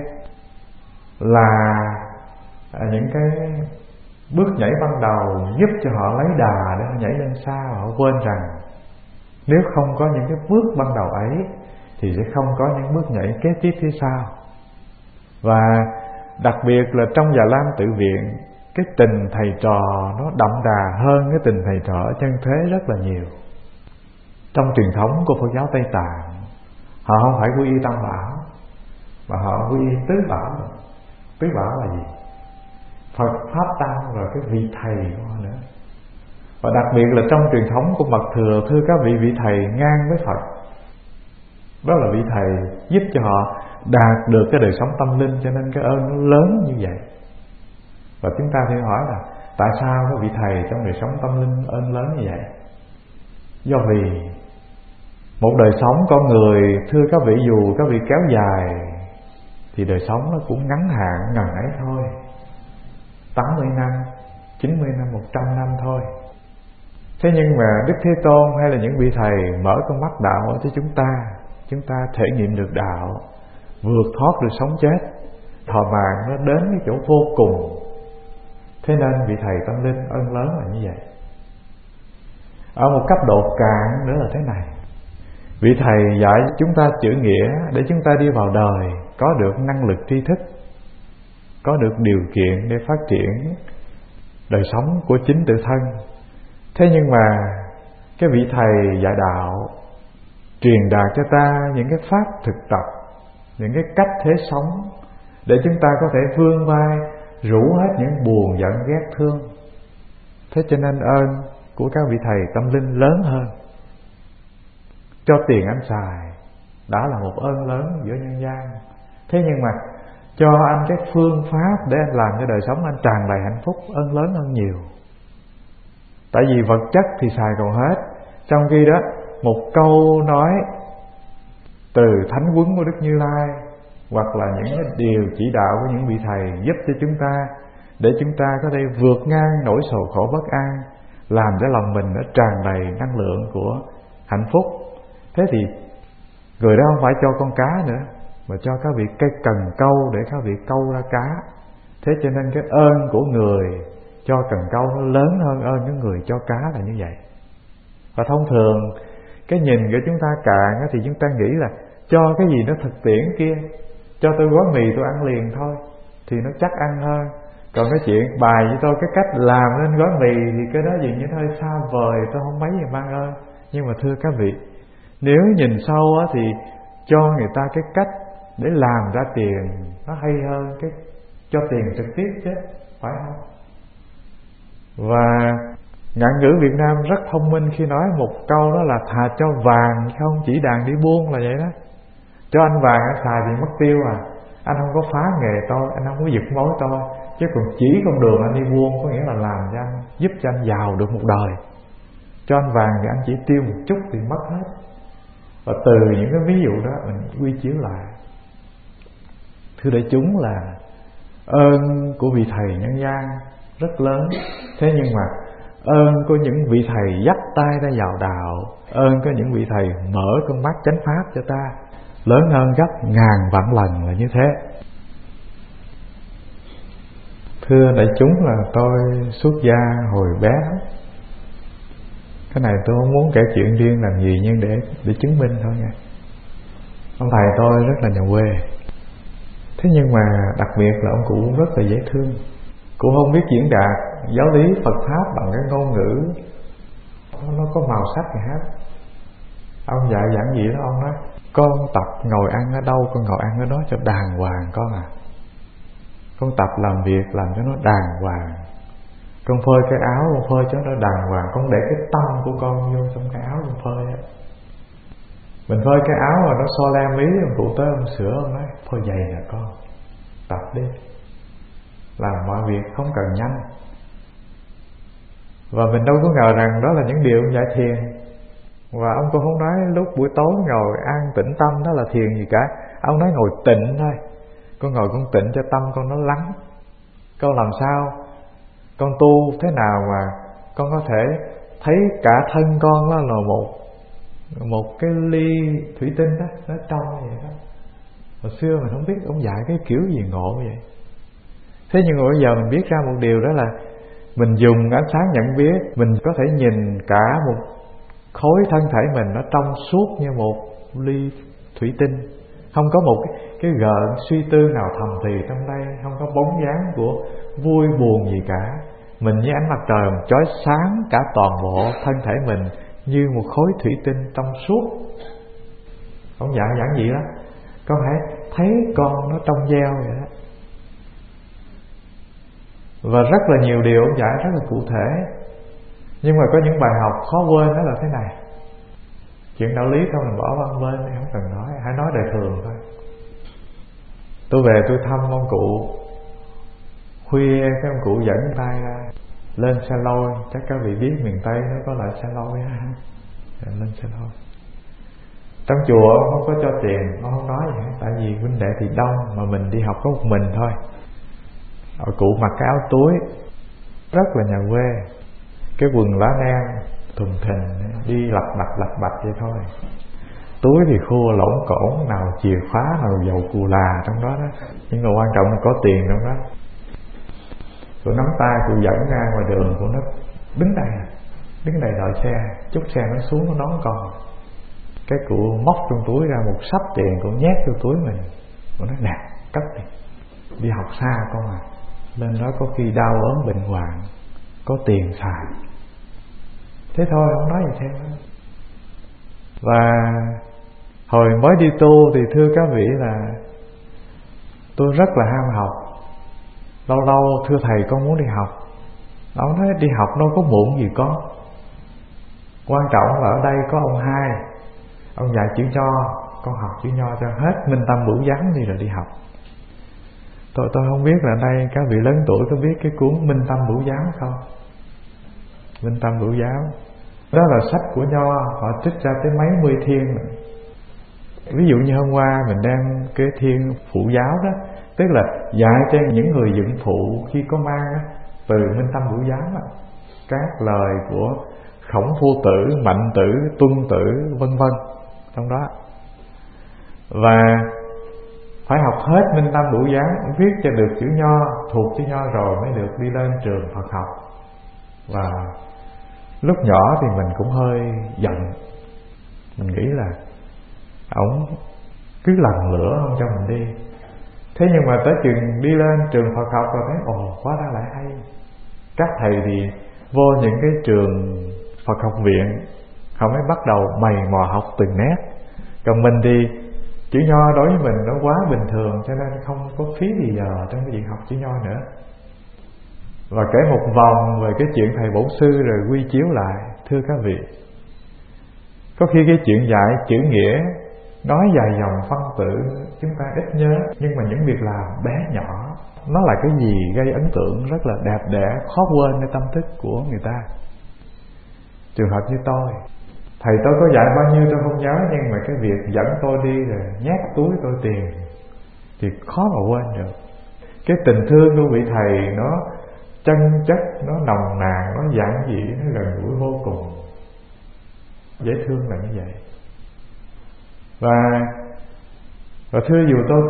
là những cái bước nhảy ban đầu giúp cho họ lấy đà để họ nhảy lên sao. Họ quên rằng nếu không có những cái bước ban đầu ấy thì sẽ không có những bước nhảy kế tiếp phía sau. Và đặc biệt là trong Già Lam Tự Viện, cái tình thầy trò nó đậm đà hơn cái tình thầy trò ở chân thế rất là nhiều. Trong truyền thống của Phật giáo Tây Tạng, họ không phải quy y Tam Bảo, mà họ quy y Tứ Bảo. Tứ Bảo là gì? Phật, Pháp, Tăng, rồi cái vị thầy của họ nữa. Và đặc biệt là trong truyền thống của Mật Thừa, thưa các vị thầy ngang với Phật. Đó là vị thầy giúp cho họ đạt được cái đời sống tâm linh, cho nên cái ơn nó lớn như vậy. Và chúng ta thì hỏi là tại sao các vị thầy trong đời sống tâm linh ơn lớn như vậy? Do vì một đời sống con người, thưa các vị, dù các vị kéo dài thì đời sống nó cũng ngắn hạn ngần ấy thôi, 80 năm, 90 năm, 100 năm thôi. Thế nhưng mà Đức Thế Tôn hay là những vị thầy mở con mắt đạo cho chúng ta thể nghiệm được đạo, vượt thoát được sống chết, thọ mạng nó đến cái chỗ vô cùng. Thế nên vị thầy tâm linh ơn lớn là như vậy. Ở một cấp độ cạn nữa là thế này: vị thầy dạy chúng ta chữ nghĩa để chúng ta đi vào đời có được năng lực tri thức, có được điều kiện để phát triển đời sống của chính tự thân. Thế nhưng mà cái vị thầy dạy đạo truyền đạt cho ta những cái pháp thực tập, những cái cách thế sống để chúng ta có thể vươn vai rũ hết những buồn giận ghét thương. Thế cho nên ơn của các vị thầy tâm linh lớn hơn. Cho tiền anh xài đã là một ơn lớn giữa nhân gian. Thế nhưng mà cho anh cái phương pháp để anh làm cho đời sống anh tràn đầy hạnh phúc, ơn lớn hơn nhiều. Tại vì vật chất thì xài còn hết, trong khi đó một câu nói từ thánh huấn của Đức Như Lai, hoặc là những cái điều chỉ đạo của những vị thầy giúp cho chúng ta, để chúng ta có thể vượt ngang nỗi sầu khổ bất an, làm cho lòng mình nó tràn đầy năng lượng của hạnh phúc. Thế thì người đó không phải cho con cá nữa, mà cho các vị cây cần câu để các vị câu ra cá. Thế cho nên cái ơn của người cho cần câu nó lớn hơn ơn cái người cho cá là như vậy. Và thông thường cái nhìn của chúng ta cạn thì chúng ta nghĩ là cho cái gì nó thực tiễn kia, cho tôi gói mì tôi ăn liền thôi thì nó chắc ăn hơn. Còn cái chuyện bài với tôi cái cách làm nên gói mì thì cái đó gì như hơi xa vời, tôi không mấy gì mang ơn. Nhưng mà thưa các vị, nếu nhìn sâu thì cho người ta cái cách để làm ra tiền nó hay hơn cái cho tiền trực tiếp chứ, phải không? Và ngạn ngữ Việt Nam rất thông minh khi nói một câu đó là thà cho vàng không chỉ đàn đi buôn, là vậy đó. Cho anh vàng anh xài thì mất tiêu à, anh không có phá nghề tôi, anh không có giật mối tôi, chứ còn chỉ con đường anh đi buôn có nghĩa là làm cho anh, giúp cho anh giàu được một đời. Cho anh vàng thì anh chỉ tiêu một chút thì mất hết. Và từ những cái ví dụ đó mình quy chiếu lại, thưa đại chúng, là ơn của vị thầy nhân gian rất lớn. Thế nhưng mà ơn của những vị thầy dắt tay ta vào đạo, ơn của những vị thầy mở con mắt chánh pháp cho ta lớn hơn gấp ngàn vạn lần là như thế. Thưa đại chúng, là tôi xuất gia hồi bé. Cái này tôi không muốn kể chuyện riêng làm gì, nhưng để chứng minh thôi nha. Ông thầy tôi rất là nhà quê. Thế nhưng mà đặc biệt là ông cụ rất là dễ thương. Cụ không biết diễn đạt giáo lý Phật Pháp bằng cái ngôn ngữ nó có màu sắc gì hết. Ông dạy giảng gì đó ông nói Con tập ngồi ăn ở đâu, con ngồi ăn ở đó cho đàng hoàng con à. Con tập làm việc làm cho nó đàng hoàng. Con phơi cái áo, con phơi cho nó đàng hoàng. Con để cái tâm của con vô trong cái áo con phơi á. Mình phơi cái áo mà nó so le mí, ông cụ tới ông sửa, ông nói phơi giày nè con, tập đi. Làm mọi việc không cần nhanh. Và mình đâu có ngờ rằng đó là những điều ông dạy thiền. Và ông cũng không nói lúc buổi tối ngồi an tĩnh tâm đó là thiền gì cả. Ông nói ngồi tịnh thôi. Con ngồi con tịnh cho tâm con nó lắng. Con làm sao con tu thế nào mà con có thể thấy cả thân con đó là một cái ly thủy tinh đó, nó trong vậy đó. Hồi xưa mình không biết ông dạy cái kiểu gì ngộ vậy. Thế nhưng mà bây giờ mình biết ra một điều, đó là mình dùng ánh sáng nhận biết, mình có thể nhìn cả một khối thân thể mình nó trong suốt như một ly thủy tinh. Không có một cái gợn suy tư nào thầm thì trong đây, không có bóng dáng của vui buồn gì cả. Mình như ánh mặt trời chói sáng cả toàn bộ thân thể mình như một khối thủy tinh trong suốt. Ông dạy giản dị lắm. Con hãy thấy con nó trong veo vậy đó. Và rất là nhiều điều ông dạy rất là cụ thể. Nhưng mà có những bài học khó quên, đó là thế này. Chuyện đạo lý thôi mình bỏ qua bên, không cần nói, hãy nói đời thường thôi. Tôi về tôi thăm ông cụ, khuya cái ông cụ dẫn tay ra lên xe lôi. Chắc các vị biết miền Tây nó có loại xe lôi á, lên xe lôi. Trong chùa không có cho tiền, nó không nói gì hết, tại vì huynh đệ thì đông mà mình đi học có một mình thôi. Ông cụ mặc cái áo túi rất là nhà quê, cái quần lá nang thùng thình, đi lặt bạch vậy thôi. Túi thì khô lỗng cổn, nào chìa khóa nào dầu cù là trong đó đó. Nhưng mà quan trọng là có tiền trong đó. Cụ nắm tay cụ dẫn ra ngoài đường, cụ nó đứng đây đợi xe, chút xe nó xuống nó đón con. Cái cụ móc trong túi ra một xấp tiền, cụ nhét vô túi mình. Cụ nói nè, cất đi học xa con à, lên đó có khi đau ốm bệnh hoạn, có tiền xài. Thế thôi, không nói gì thêm nữa. Và hồi mới đi tu thì thưa các vị là tôi rất là ham học. Lâu lâu thưa thầy con muốn đi học. Ông nói đi học đâu có muộn gì con. Quan trọng là ở đây có ông hai, ông dạy chữ nho, con học chữ nho cho hết minh tâm bửu giám đi rồi đi học. Tôi không biết là đây các vị lớn tuổi có biết cái cuốn Minh Tâm Bửu Giáo không? Minh Tâm Bửu Giáo đó là sách của Nho, họ trích ra tới mấy mươi thiên. Ví dụ như hôm qua mình đang cái thiên phụ giáo đó, tức là dạy cho những người dựng phụ khi có mang đó, từ Minh Tâm Bửu Giáo đó, các lời của Khổng Phu Tử, Mạnh Tử, Tuân Tử vân vân trong đó. Và phải học hết Minh Tâm Bửu Giáo, viết cho được chữ Nho, thuộc chữ Nho rồi mới được đi lên trường Phật học. Và lúc nhỏ thì mình cũng hơi giận, mình nghĩ là ổng cứ lần lửa không cho mình đi. Thế nhưng mà tới chừng đi lên trường Phật học rồi thấy hóa ra lại hay. Các thầy thì vô những cái trường Phật học viện, họ mới bắt đầu mày mò học từng nét. Còn mình thì chữ Nho đối với mình nó quá bình thường, cho nên không có phí thì giờ trong cái việc học chữ Nho nữa. Và kể một vòng về cái chuyện thầy bổn sư rồi quy chiếu lại. Thưa các vị, có khi cái chuyện dạy chữ nghĩa, nói dài dòng phân tử chúng ta ít nhớ, nhưng mà những việc làm bé nhỏ, nó là cái gì gây ấn tượng rất là đẹp đẽ, khó quênในtâm thức của người ta. Trường hợp như tôi, thầy tôi có dạy bao nhiêu tôi không nhớ, nhưng mà cái việc dẫn tôi đi rồi nhét túi tôi tiền thì khó mà quên được. Cái tình thương của vị thầy nó chân chất, nó nồng nàn, nó giản dị, nó gần gũi vô cùng, dễ thương là như vậy. Và thưa dù tôi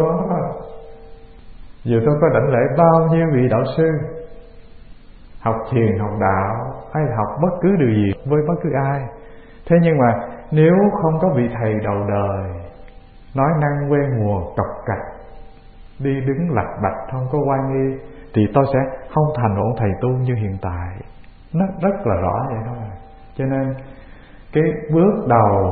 có đảnh lễ bao nhiêu vị đạo sư, học thiền, học đạo hay là học bất cứ điều gì với bất cứ ai, thế nhưng mà nếu không có vị thầy đầu đời nói năng quê mùa cọc cạch, đi đứng lạch bạch, không có oai nghi, thì tôi sẽ không thành một thầy tu như hiện tại. Nó rất là rõ vậy thôi. Cho nên cái bước đầu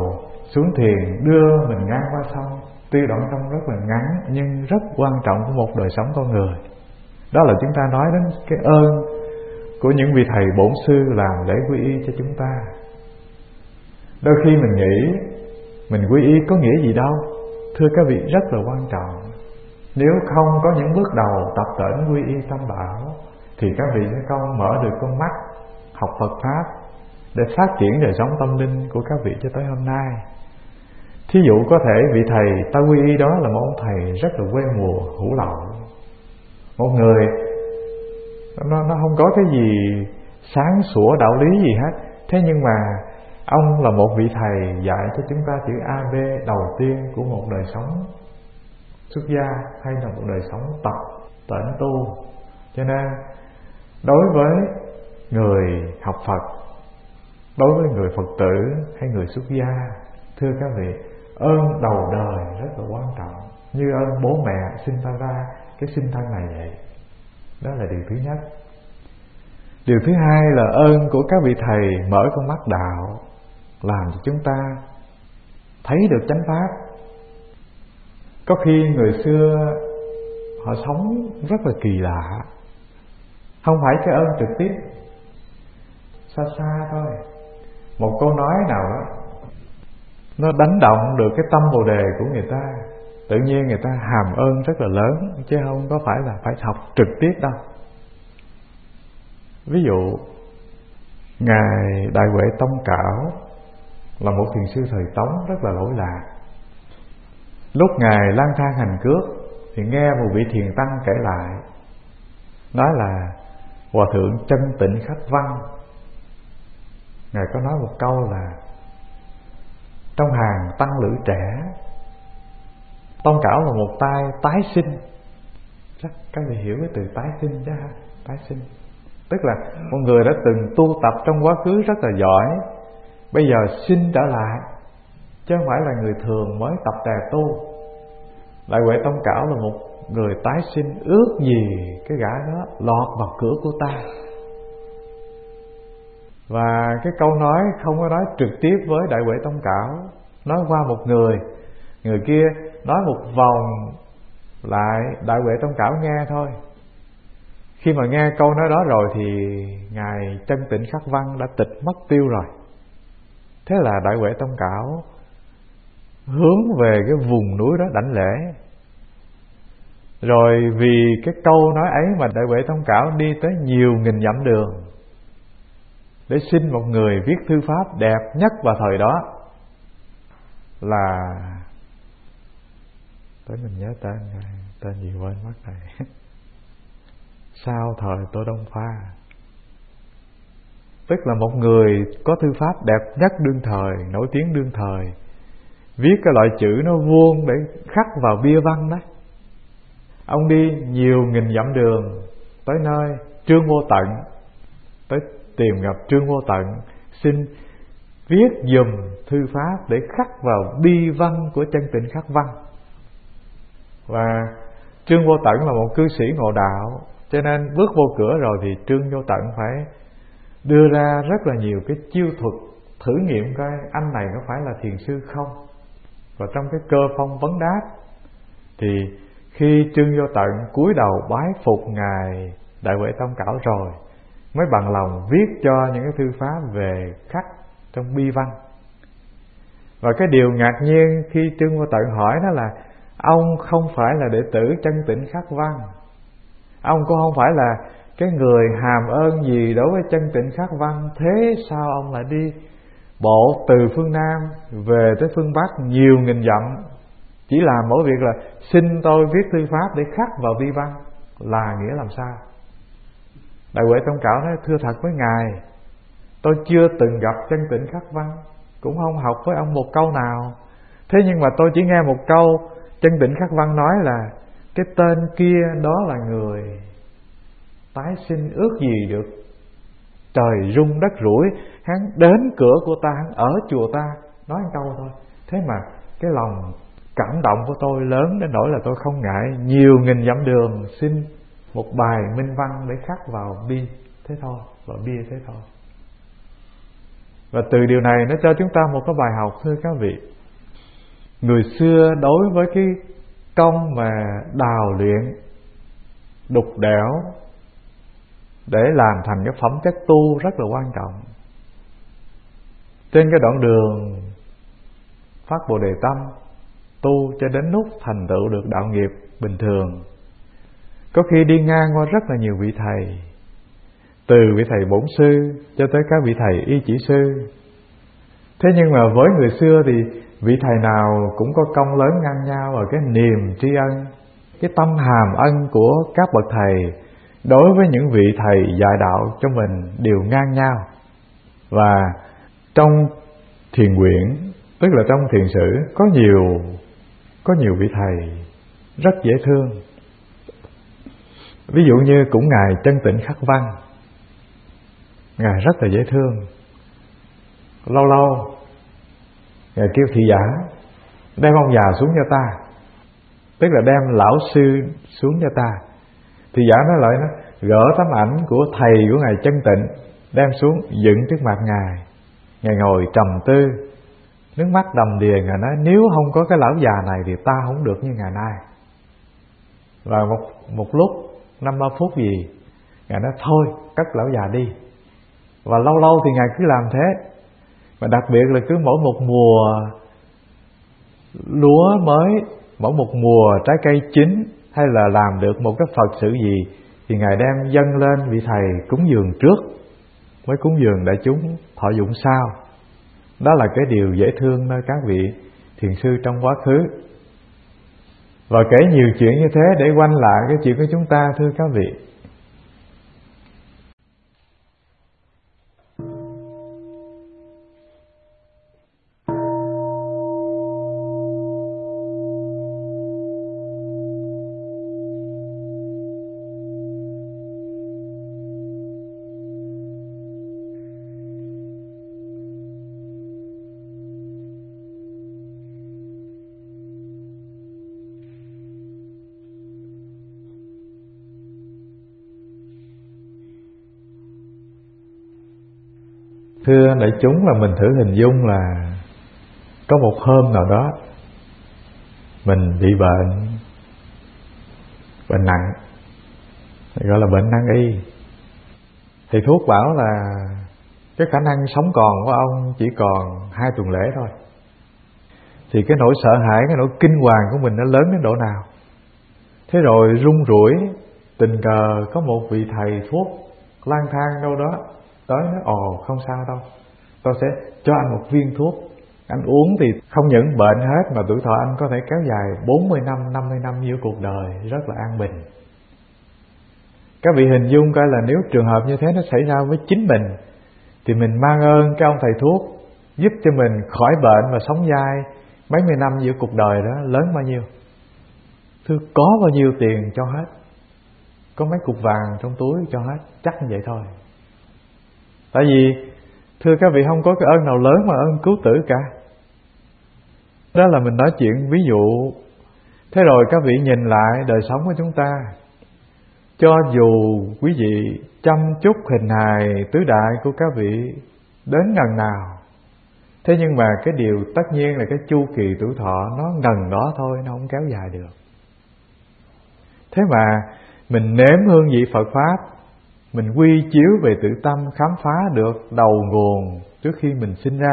xuống thuyền đưa mình ngang qua sông. Tuy đoạn sông rất là ngắn nhưng rất quan trọng của một đời sống con người. Đó là chúng ta nói đến cái ơn của những vị thầy bổn sư làm lễ quy y cho chúng ta. Đôi khi mình nghĩ mình quy y có nghĩa gì đâu. Thưa các vị, rất là quan trọng. Nếu không có những bước đầu tập tễnh quy y tam bảo thì các vị sẽ không mở được con mắt học Phật Pháp để phát triển đời sống tâm linh của các vị cho tới hôm nay. Thí dụ có thể vị thầy ta quy y đó là một ông thầy rất là quê mùa, hữu lậu, một người nó không có cái gì sáng sủa đạo lý gì hết. Thế nhưng mà ông là một vị thầy dạy cho chúng ta chữ AB đầu tiên của một đời sống xuất gia hay là một đời sống tập tễnh tu. Cho nên đối với người học Phật, đối với người Phật tử hay người xuất gia, thưa các vị, ơn đầu đời rất là quan trọng, như ơn bố mẹ sinh ta ra cái sinh thân này vậy. Đó là điều thứ nhất. Điều thứ hai là ơn của các vị thầy mở con mắt đạo, làm cho chúng ta thấy được chánh pháp. Có khi người xưa họ sống rất là kỳ lạ, không phải cái ơn trực tiếp, xa xa thôi. Một câu nói nào đó nó đánh động được cái tâm bồ đề của người ta, tự nhiên người ta hàm ơn rất là lớn, chứ không có phải là phải học trực tiếp đâu. Ví dụ Ngài Đại Huệ Tông Cảo là một thiền sư thời Tống rất là lỗi lạc. Lúc Ngài lang thang hành cước thì nghe một vị thiền tăng kể lại, nói là Hòa Thượng Chân Tịnh Khách Văn, Ngài có nói một câu là trong hàng tăng lữ trẻ, Tông Cảo là một tay tái sinh. Chắc các vị hiểu cái từ tái sinh chứ ha? Tái sinh tức là một người đã từng tu tập trong quá khứ rất là giỏi, bây giờ sinh trở lại, chứ không phải là người thường mới tập tè tu. Đại Huệ Tông Cảo là một người tái sinh, ước gì cái gã đó lọt vào cửa của ta. Và cái câu nói không có nói trực tiếp với Đại Huệ Tông Cảo, nói qua một người kia nói một vòng lại Đại Huệ Tông Cảo nghe thôi. Khi mà nghe câu nói đó rồi thì Ngài Chân Tịnh Khắc Văn đã tịch mất tiêu rồi. Thế là Đại Huệ Tông Cảo hướng về cái vùng núi đó đảnh lễ. Rồi vì cái câu nói ấy mà Đại Huệ Tông Cảo đi tới nhiều nghìn dặm đường để xin một người viết thư pháp đẹp nhất vào thời đó, là tới mình nhớ tên gì quên mất này. Sau thời Tô Đông Pha, tức là một người có thư pháp đẹp nhất đương thời, nổi tiếng đương thời, viết cái loại chữ nó vuông để khắc vào bia văn đó. Ông đi nhiều nghìn dặm đường tới nơi Trương Vô Tận, tới tìm gặp Trương Vô Tận, xin viết dùm thư pháp để khắc vào bi văn của Chân Tịnh Khắc Văn. Và Trương Vô Tận là một cư sĩ ngộ đạo, cho nên bước vô cửa rồi thì Trương Vô Tận phải đưa ra rất là nhiều cái chiêu thuật thử nghiệm coi anh này có phải là thiền sư không. Và trong cái cơ phong vấn đáp thì khi Trương Vô Tận cúi đầu bái phục Ngài Đại Huệ Tông Cảo rồi, mới bằng lòng viết cho những cái thư pháp về khắc trong bi văn. Và cái điều ngạc nhiên khi Trương Vô Tận hỏi đó là ông không phải là đệ tử Chân Tịnh Khắc Văn, ông cũng không phải là cái người hàm ơn gì đối với Chân Tịnh Khắc Văn, thế sao ông lại đi bộ từ phương Nam về tới phương Bắc nhiều nghìn dặm, chỉ làm mỗi việc là xin tôi viết thư pháp để khắc vào bi văn, là nghĩa làm sao? Đại Huệ Tông Cảo nói thưa thật với Ngài, tôi chưa từng gặp Chân Tịnh Khắc Văn, cũng không học với ông một câu nào. Thế nhưng mà tôi chỉ nghe một câu Chân Tịnh Khắc Văn nói là cái tên kia đó là người tái sinh, ước gì được trời rung đất rủi, hắn đến cửa của ta, hắn ở chùa ta, nói một câu thôi. Thế mà cái lòng cảm động của tôi lớn đến nỗi là tôi không ngại nhiều nghìn dặm đường xin một bài minh văn để khắc vào bi thế thôi, vào bia thế thôi. Và từ điều này nó cho chúng ta một cái bài học, thưa các vị. Người xưa đối với cái công mà đào luyện, đục đẽo để làm thành cái phẩm chất tu rất là quan trọng. Trên cái đoạn đường phát Bồ Đề tâm, tu cho đến lúc thành tựu được đạo nghiệp bình thường, có khi đi ngang qua rất là nhiều vị thầy, từ vị thầy bổn sư cho tới các vị thầy y chỉ sư. Thế nhưng mà với người xưa thì vị thầy nào cũng có công lớn ngang nhau ở cái niềm tri ân, cái tâm hàm ân của các bậc thầy đối với những vị thầy dạy đạo cho mình đều ngang nhau. Và trong thiền quyển, tức là trong thiền sử, có nhiều vị thầy rất dễ thương. Ví dụ như cũng Ngài Chân Tịnh Khắc Văn, Ngài rất là dễ thương. Lâu lâu Ngài kêu thị giả đem ông già xuống cho ta, tức là đem lão sư xuống cho ta. Thị giả nói lại, nó gỡ tấm ảnh của thầy của Ngài Chân Tịnh đem xuống dựng trước mặt Ngài. Ngài ngồi trầm tư, nước mắt đầm đìa. Ngài nói nếu không có cái lão già này thì ta không được như ngày nay. Và một lúc 5-3 phút gì, Ngài nói thôi cất lão già đi. Và lâu lâu thì Ngài cứ làm thế. Và đặc biệt là cứ mỗi một mùa lúa mới, mỗi một mùa trái cây chín, hay là làm được một cái Phật sự gì, thì Ngài đem dâng lên vị thầy cúng dường trước, mới cúng dường đại chúng thọ dụng sau. Đó là cái điều dễ thương nơi các vị thiền sư trong quá khứ. Và kể nhiều chuyện như thế để quanh lại cái chuyện của chúng ta, thưa các vị. Thưa đại chúng, là mình thử hình dung là có một hôm nào đó mình bị bệnh nặng, gọi là bệnh nan y. Thì thuốc bảo là cái khả năng sống còn của ông chỉ còn 2 tuần lễ thôi. Thì cái nỗi sợ hãi, cái nỗi kinh hoàng của mình nó lớn đến độ nào. Thế rồi run rủi, tình cờ có một vị thầy thuốc lang thang đâu đó tới nói ồ không sao đâu, tôi sẽ cho anh một viên thuốc, anh uống thì không những bệnh hết mà tuổi thọ anh có thể kéo dài 40 năm, 50 năm như cuộc đời, rất là an bình. Các vị hình dung coi là nếu trường hợp như thế nó xảy ra với chính mình, thì mình mang ơn cái ông thầy thuốc giúp cho mình khỏi bệnh và sống dai mấy mươi năm giữa cuộc đời đó lớn bao nhiêu. Thưa, có bao nhiêu tiền cho hết, có mấy cục vàng trong túi cho hết, chắc như vậy thôi. Tại vì thưa các vị, không có cái ơn nào lớn mà ơn cứu tử cả. Đó là mình nói chuyện ví dụ. Thế rồi các vị nhìn lại đời sống của chúng ta, cho dù quý vị chăm chút hình hài tứ đại của các vị đến ngần nào, thế nhưng mà cái điều tất nhiên là cái chu kỳ tuổi thọ nó ngần đó thôi, nó không kéo dài được. Thế mà mình nếm hương vị Phật Pháp, mình quy chiếu về tự tâm, khám phá được đầu nguồn trước khi mình sinh ra,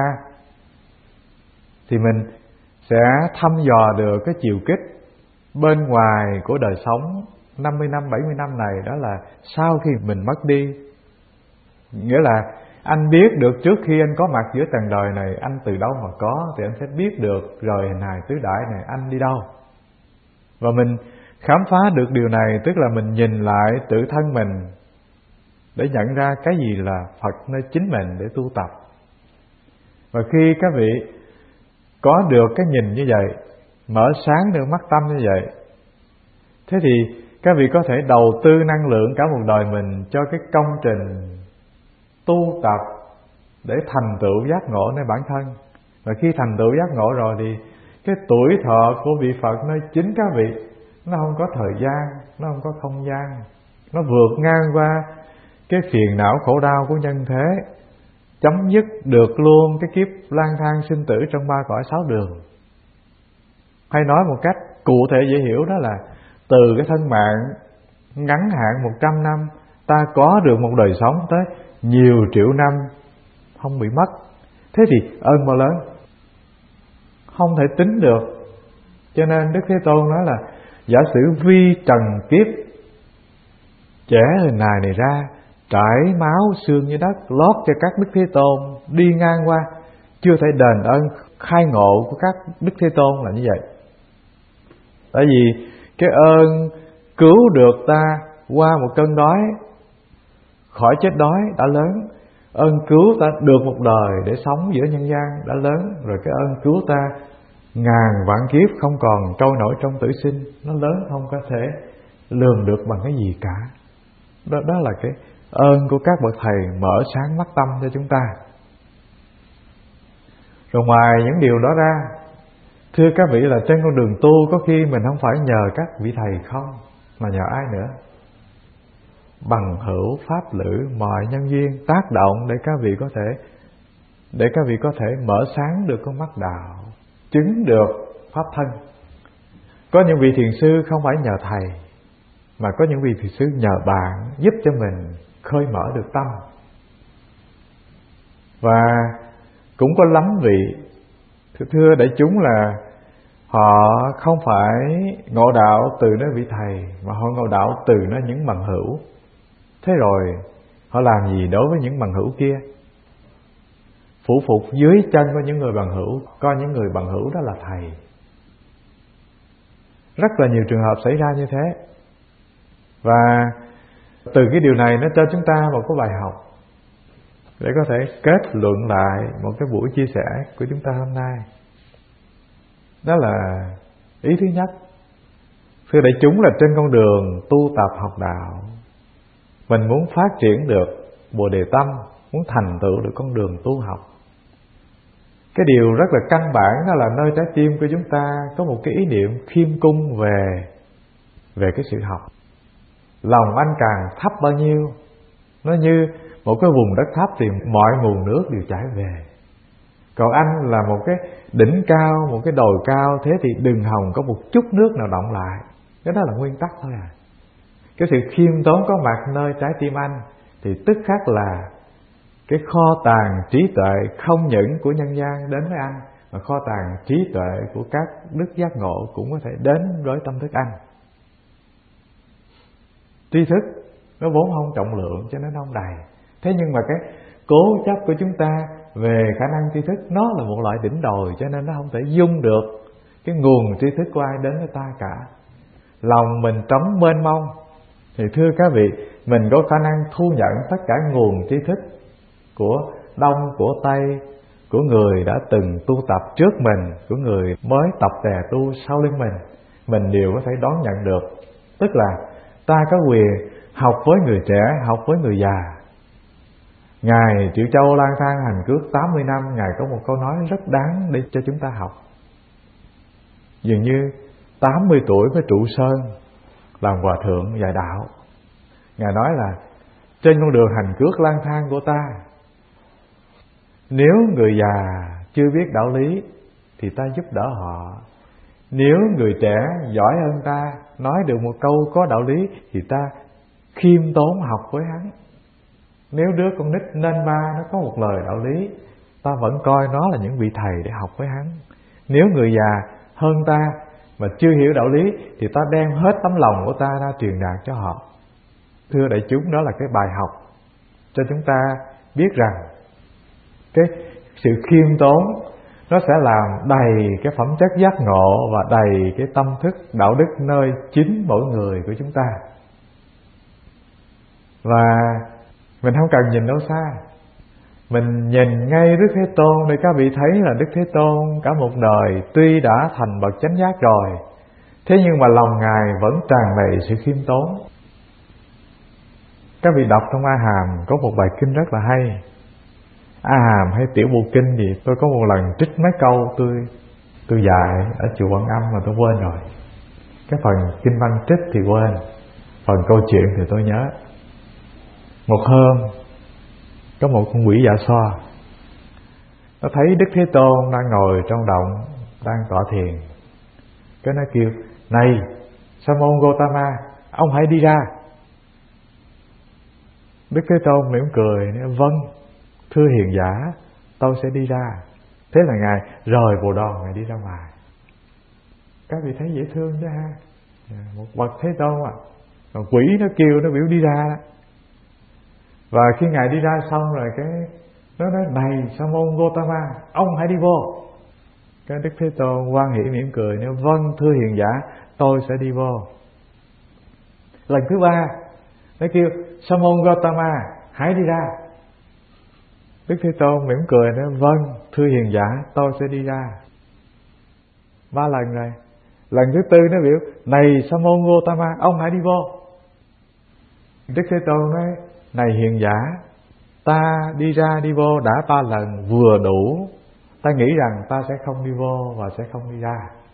thì mình sẽ thăm dò được cái chiều kích bên ngoài của đời sống 50 năm, 70 năm này. Đó là sau khi mình mất đi. Nghĩa là anh biết được trước khi anh có mặt giữa trần đời này, anh từ đâu mà có, thì anh sẽ biết được rời hình hài tứ đại này anh đi đâu. Và mình khám phá được điều này, tức là mình nhìn lại tự thân mình để nhận ra cái gì là Phật nơi chính mình để tu tập. Và khi các vị có được cái nhìn như vậy, mở sáng được mắt tâm như vậy, thế thì các vị có thể đầu tư năng lượng cả một đời mình cho cái công trình tu tập để thành tựu giác ngộ nơi bản thân. Và khi thành tựu giác ngộ rồi thì cái tuổi thọ của vị Phật nơi chính các vị, nó không có thời gian, nó không có không gian, nó vượt ngang qua cái phiền não khổ đau của nhân thế, chấm dứt được luôn cái kiếp lang thang sinh tử trong 3 cõi 6 đường. Hay nói một cách cụ thể dễ hiểu đó là từ cái thân mạng ngắn hạn 100 năm, ta có được một đời sống tới nhiều triệu năm không bị mất. Thế thì ơn bao lớn, không thể tính được. Cho nên Đức Thế Tôn nói là giả sử vi trần kiếp trẻ hình hài này ra, trải máu xương như đất, lót cho các Đức Thế Tôn đi ngang qua, chưa thể đền ơn khai ngộ của các Đức Thế Tôn là như vậy. Tại vì cái ơn cứu được ta qua một cơn đói, khỏi chết đói đã lớn. Ơn cứu ta được một đời để sống giữa nhân gian đã lớn. Rồi cái ơn cứu ta ngàn vạn kiếp không còn trôi nổi trong tử sinh, nó lớn không có thể lường được bằng cái gì cả. Đó là cái ơn của các bậc thầy mở sáng mắt tâm cho chúng ta. Rồi ngoài những điều đó ra, thưa các vị, là trên con đường tu có khi mình không phải nhờ các vị thầy không, mà nhờ ai nữa? Bằng hữu, pháp lữ, mọi nhân duyên tác động để các vị có thể mở sáng được con mắt đạo, chứng được pháp thân. Có những vị thiền sư không phải nhờ thầy, mà có những vị thiền sư nhờ bạn giúp cho mình khơi mở được tâm. Và cũng có lắm vị, thưa đại chúng, là họ không phải ngộ đạo từ nơi vị thầy, mà họ ngộ đạo từ nơi những bằng hữu. Thế rồi họ làm gì đối với những bằng hữu kia? Phủ phục dưới chân của những người bằng hữu, coi những người bằng hữu đó là thầy. Rất là nhiều trường hợp xảy ra như thế. Và từ cái điều này nó cho chúng ta một cái bài học để có thể kết luận lại một cái buổi chia sẻ của chúng ta hôm nay. Đó là ý thứ nhất. Thưa đại chúng, là trên con đường tu tập học đạo, mình muốn phát triển được Bồ Đề tâm, muốn thành tựu được con đường tu học, cái điều rất là căn bản đó là nơi trái tim của chúng ta có một cái ý niệm khiêm cung về cái sự học. Lòng anh càng thấp bao nhiêu, nó như một cái vùng đất thấp thì mọi nguồn nước đều chảy về. Còn anh là một cái đỉnh cao, một cái đồi cao, thế thì đừng hòng có một chút nước nào động lại. Cái đó là nguyên tắc thôi à. Cái sự khiêm tốn có mặt nơi trái tim anh thì tức khắc là cái kho tàng trí tuệ không những của nhân gian đến với anh, mà kho tàng trí tuệ của các đức giác ngộ cũng có thể đến với tâm thức anh. Tri thức nó vốn không trọng lượng cho nên nó không đầy. Thế nhưng mà cái cố chấp của chúng ta về khả năng tri thức, nó là một loại đỉnh đồi, cho nên nó không thể dung được cái nguồn tri thức của ai đến với ta cả. Lòng mình trống mênh mông thì thưa các vị, mình có khả năng thu nhận tất cả nguồn tri thức của Đông, của Tây, của người đã từng tu tập trước mình, của người mới tập tè tu sau lưng mình đều có thể đón nhận được. Tức là ta có quyền học với người trẻ, học với người già. Ngài Triệu Châu lang thang hành cước 80 năm, Ngài có một câu nói rất đáng để cho chúng ta học. Dường như 80 tuổi với trụ sơn làm hòa thượng dạy đạo. Ngài nói là trên con đường hành cước lang thang của ta, nếu người già chưa biết đạo lý thì ta giúp đỡ họ. Nếu người trẻ giỏi hơn ta nói được một câu có đạo lý thì ta khiêm tốn học với hắn. Nếu đứa con nít nên ba nó có một lời đạo lý, ta vẫn coi nó là những vị thầy để học với hắn. Nếu người già hơn ta mà chưa hiểu đạo lý thì ta đem hết tấm lòng của ta ra truyền đạt cho họ. Thưa đại chúng, đó là cái bài học cho chúng ta biết rằng cái sự khiêm tốn nó sẽ làm đầy cái phẩm chất giác ngộ và đầy cái tâm thức đạo đức nơi chính mỗi người của chúng ta. Và mình không cần nhìn đâu xa, mình nhìn ngay Đức Thế Tôn để các vị thấy là Đức Thế Tôn cả một đời tuy đã thành bậc chánh giác rồi, thế nhưng mà lòng Ngài vẫn tràn đầy sự khiêm tốn. Các vị đọc trong A Hàm có một bài kinh rất là hay. A Hàm hay Tiểu Bộ Kinh gì, tôi có một lần trích mấy câu tôi dạy ở chùa Quan Âm mà tôi quên rồi. Cái phần kinh văn trích thì quên, phần câu chuyện thì tôi nhớ. Một hôm có một con quỷ dạ xoa, nó thấy Đức Thế Tôn đang ngồi trong động, đang tọa thiền. Cái nó kêu: này Sa môn Gotama, ông hãy đi ra. Đức Thế Tôn mỉm cười: vâng thưa hiền giả, tôi sẽ đi ra. Thế là Ngài rời Bồ Đòn, Ngài đi ra ngoài. Các vị thấy dễ thương chứ ha. Một bậc Thế Tôn à, còn quỷ nó kêu nó biểu đi ra đó. Và khi Ngài đi ra xong rồi nó nói: này Sa môn Gotama, ông hãy đi vô. Cái Đức Thế Tôn hoan hỷ mỉm cười nói: vâng thưa hiền giả, tôi sẽ đi vô. Lần thứ ba nó kêu: Sa môn Gotama, hãy đi ra. Đức Thế Tôn mỉm cười nói: vâng thưa hiền giả, tôi sẽ đi ra. 3 lần rồi. Lần thứ tư nó biểu: này Sa môn Gotama, ông hãy đi vô. Đức Thế Tôn nói: này hiền giả, ta đi ra đi vô đã 3 lần vừa đủ. Ta nghĩ rằng ta sẽ không đi vô và sẽ không đi ra.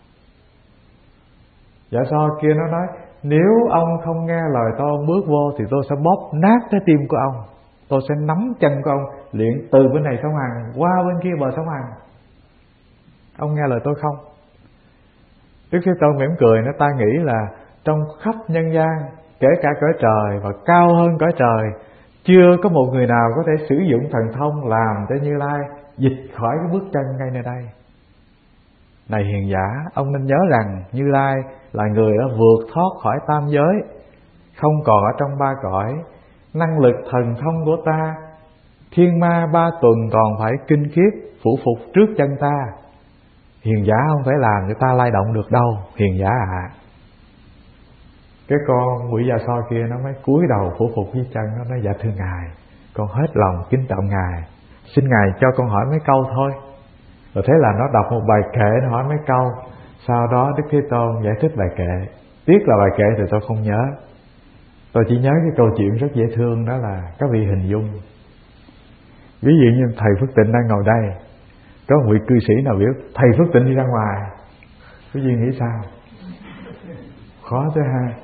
Dạ so kia nó nói: nếu ông không nghe lời tôi, ông bước vô thì tôi sẽ bóp nát trái tim của ông. Tôi sẽ nắm chân của ông luyện từ bên này sông Hằng qua bên kia bờ sông Hằng. Ông nghe lời tôi không? Đức Thế Tôn mỉm cười nói: ta nghĩ là trong khắp nhân gian, kể cả cõi trời và cao hơn cõi trời, chưa có một người nào có thể sử dụng thần thông làm cho Như Lai dịch khỏi cái bước chân ngay nơi đây. Này hiền giả, ông nên nhớ rằng Như Lai là người đã vượt thoát khỏi tam giới, không còn ở trong 3 cõi. Năng lực thần thông của ta, thiên ma 3 tuần còn phải kinh khiếp phủ phục trước chân ta. Hiền giả không thể làm cho ta lay động được đâu, hiền giả ạ. Cái con quỷ già so kia nó mới cúi đầu phủ phục dưới chân nó, nói: dạ thưa Ngài, con hết lòng kính trọng Ngài, xin Ngài cho con hỏi mấy câu thôi. Rồi thế là nó đọc một bài kệ, nó hỏi mấy câu. Sau đó Đức Thế Tôn giải thích bài kệ. Tiếc là bài kệ thì tôi không nhớ. Tôi chỉ nhớ cái câu chuyện rất dễ thương, đó là các vị hình dung. Ví dụ như thầy Phước Tịnh đang ngồi đây, có một vị cư sĩ nào biểu: thầy Phước Tịnh đi ra ngoài. Quý vị nghĩ sao? Khó chứ ha.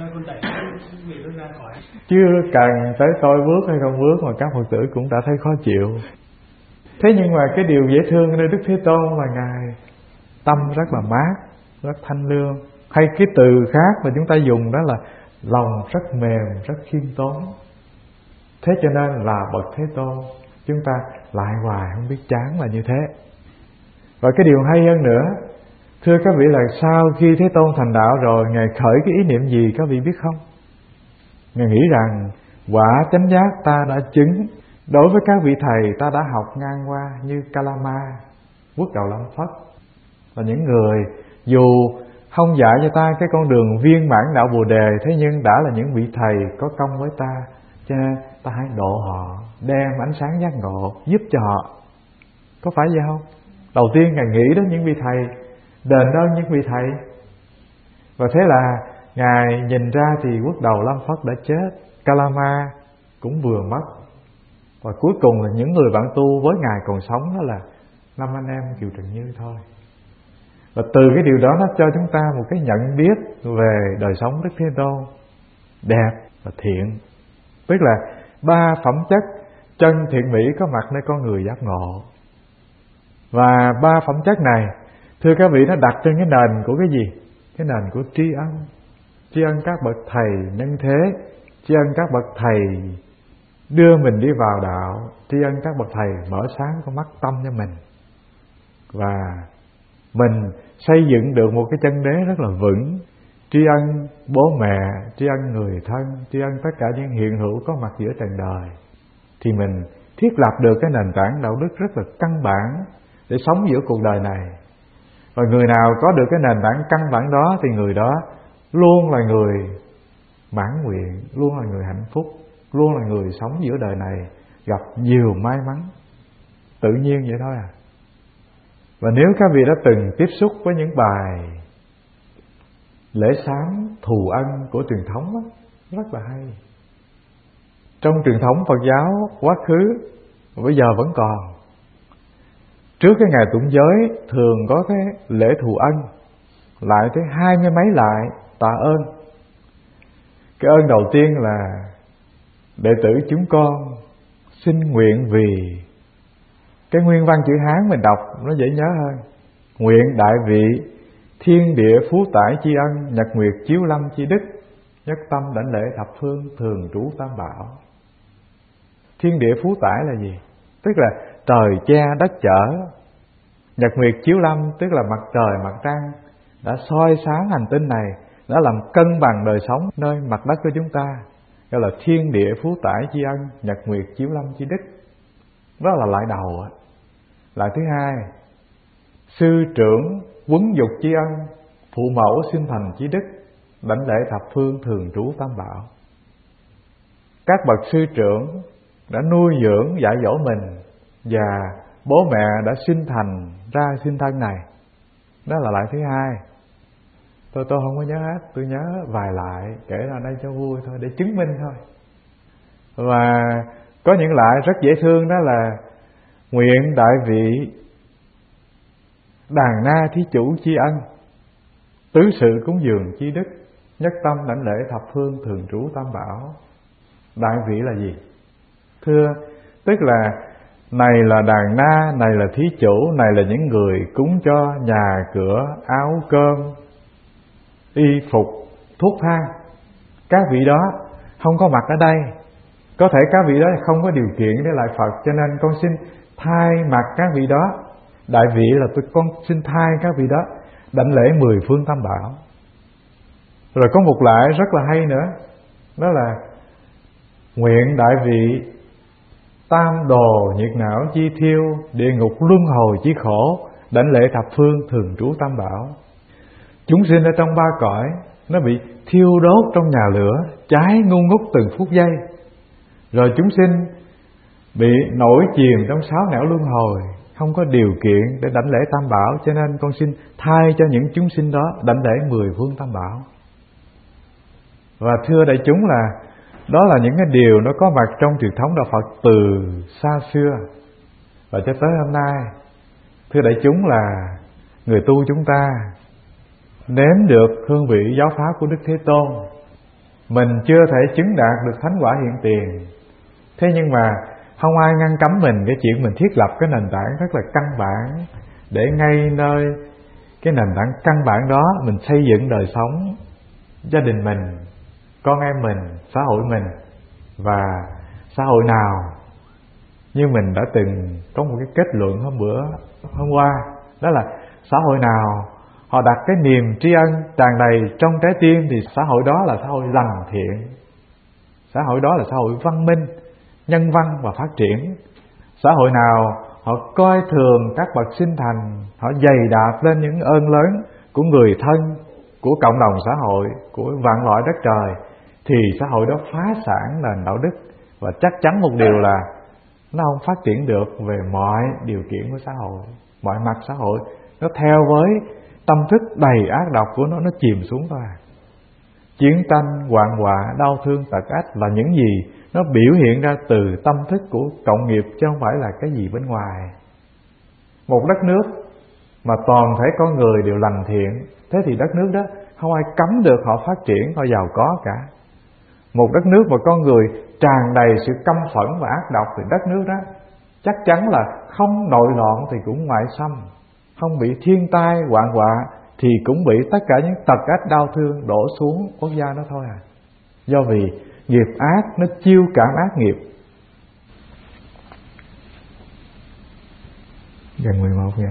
Chưa cần tới tôi bước hay không bước mà các Phật tử cũng đã thấy khó chịu. Thế nhưng mà cái điều dễ thương ở Đức Thế Tôn là Ngài tâm rất là mát, rất thanh lương. Hay cái từ khác mà chúng ta dùng đó là lòng rất mềm, rất khiêm tốn. Thế cho nên là bậc Thế Tôn, chúng ta lại hoài không biết chán là như thế. Và cái điều hay hơn nữa, thưa các vị, là sau khi Thế Tôn thành đạo rồi, Ngài khởi cái ý niệm gì các vị biết không? Ngài nghĩ rằng quả chánh giác ta đã chứng. Đối với các vị thầy ta đã học ngang qua như Kalama, Quốc Đầu Lâm Phất, là những người dù không dạy cho ta cái con đường viên mãn đạo Bồ Đề, thế nhưng đã là những vị thầy có công với ta, cho nên ta hãy độ họ, đem ánh sáng giác ngộ giúp cho họ. Có phải vậy không? Đầu tiên Ngài nghĩ đến những vị thầy, đền ơn những vị thầy. Và thế là Ngài nhìn ra thì Quốc Đầu Lâm Phất đã chết, Kalama cũng vừa mất, và cuối cùng là những người bạn tu với Ngài còn sống đó là 5 anh em Kiều Trần Như thôi. Và từ cái điều đó nó cho chúng ta một cái nhận biết về đời sống Đức Thế Tôn đẹp và thiện. Tức là 3 phẩm chất chân thiện mỹ có mặt nơi con người giác ngộ. Và 3 phẩm chất này, thưa các vị, nó đặt trên cái nền của cái gì? Cái nền của tri ân. Tri ân các bậc thầy nhân thế, tri ân các bậc thầy đưa mình đi vào đạo, tri ân các bậc thầy mở sáng con mắt tâm cho mình. Và mình xây dựng được một cái chân đế rất là vững. Tri ân bố mẹ, tri ân người thân, tri ân tất cả những hiện hữu có mặt giữa trần đời, thì mình thiết lập được cái nền tảng đạo đức rất là căn bản để sống giữa cuộc đời này. Và người nào có được cái nền tảng căn bản đó thì người đó luôn là người mãn nguyện, luôn là người hạnh phúc, luôn là người sống giữa đời này gặp nhiều may mắn. Tự nhiên vậy thôi à. Và nếu các vị đã từng tiếp xúc với những bài lễ sám thù ân của truyền thống đó, rất là hay. Trong truyền thống Phật giáo quá khứ bây giờ vẫn còn. Trước cái ngày tụng giới thường có cái lễ thù ân, lại tới 20 mấy lại tạ ơn. Cái ơn đầu tiên là đệ tử chúng con xin nguyện vì, cái nguyên văn chữ Hán mình đọc nó dễ nhớ hơn. Nguyện đại vị Thiên địa phú tải chi ân, nhật nguyệt chiếu lâm chi đức, nhất tâm đảnh lễ thập phương, thường trú tam bảo. Thiên địa phú tải là gì? Tức là trời che đất chở. Nhật nguyệt chiếu lâm tức là mặt trời mặt trăng đã soi sáng hành tinh này, đã làm cân bằng đời sống nơi mặt đất của chúng ta. Gọi là thiên địa phú tải chi ân, nhật nguyệt chiếu lâm chi đức. Đó là lại đầu. Lại thứ hai, sư trưởng quấn dục chi ân, phụ mẫu sinh thành chi đức, đảnh lễ thập phương, thường trú tam bảo. Các bậc sư trưởng đã nuôi dưỡng dạy dỗ mình, và bố mẹ đã sinh thành ra sinh thân này. Đó là lại thứ hai. Tôi không có nhớ hết, tôi nhớ vài lại kể ra đây cho vui thôi, để chứng minh thôi. Và có những lại rất dễ thương, đó là nguyện đại vị đàn na thí chủ chi ân, tứ sự cúng dường chi đức, nhất tâm đảnh lễ thập phương, thường trú tam bảo. Đại vị là gì? Thưa, tức là này là đàn na, này là thí chủ, này là những người cúng cho nhà cửa, áo cơm, y phục, thuốc thang. Các vị đó không có mặt ở đây. Có thể các vị đó không có điều kiện để lại Phật, cho nên con xin thay mặt các vị đó. Đại vị là con xin thay các vị đó đảnh lễ 10 phương tam bảo. Rồi có một lại rất là hay nữa, đó là nguyện đại vị tam đồ nhiệt não chi thiêu, địa ngục luân hồi chi khổ, đảnh lễ thập phương, thường trú tam bảo. Chúng sinh ở trong ba cõi nó bị thiêu đốt trong nhà lửa, cháy ngu ngút từng phút giây. Rồi chúng sinh bị nổi chìm trong 6 nẻo luân hồi, không có điều kiện để đảnh lễ tam bảo, cho nên con xin thay cho những chúng sinh đó đảnh lễ 10 phương tam bảo. Và thưa đại chúng, là đó là những cái điều nó có mặt trong truyền thống đạo Phật từ xa xưa và cho tới hôm nay. Thưa đại chúng, là người tu chúng ta nếm được hương vị giáo pháp của Đức Thế Tôn. Mình chưa thể chứng đạt được thánh quả hiện tiền, thế nhưng mà không ai ngăn cấm mình cái chuyện mình thiết lập cái nền tảng rất là căn bản, để ngay nơi cái nền tảng căn bản đó mình xây dựng đời sống gia đình mình, con em mình, xã hội mình. Và xã hội nào, như mình đã từng có một cái kết luận hôm qua, đó là xã hội nào họ đặt cái niềm tri ân tràn đầy trong trái tim thì xã hội đó là xã hội lành thiện, xã hội đó là xã hội văn minh, nhân văn và phát triển. Xã hội nào họ coi thường các bậc sinh thành, họ dày đạp lên những ơn lớn của người thân, của cộng đồng xã hội, của vạn loại đất trời, thì xã hội đó phá sản nền đạo đức. Và chắc chắn một điều là nó không phát triển được về mọi điều kiện của xã hội, mọi mặt xã hội. Nó theo với tâm thức đầy ác độc của nó chìm xuống thôi. Chiến tranh, hoạn họa, đau thương, tật ách là những gì nó biểu hiện ra từ tâm thức của cộng nghiệp, chứ không phải là cái gì bên ngoài. Một đất nước mà toàn thể con người đều lành thiện, thế thì đất nước đó không ai cấm được họ phát triển, họ giàu có cả. Một đất nước mà con người tràn đầy sự căm phẫn và ác độc thì đất nước đó chắc chắn là không nội loạn thì cũng ngoại xâm, không bị thiên tai hoạn họa thì cũng bị tất cả những tật ách đau thương đổ xuống quốc gia đó thôi à. Do vì nghiệp ác nó chiêu cảm ác nghiệp. Gần 11 giờ.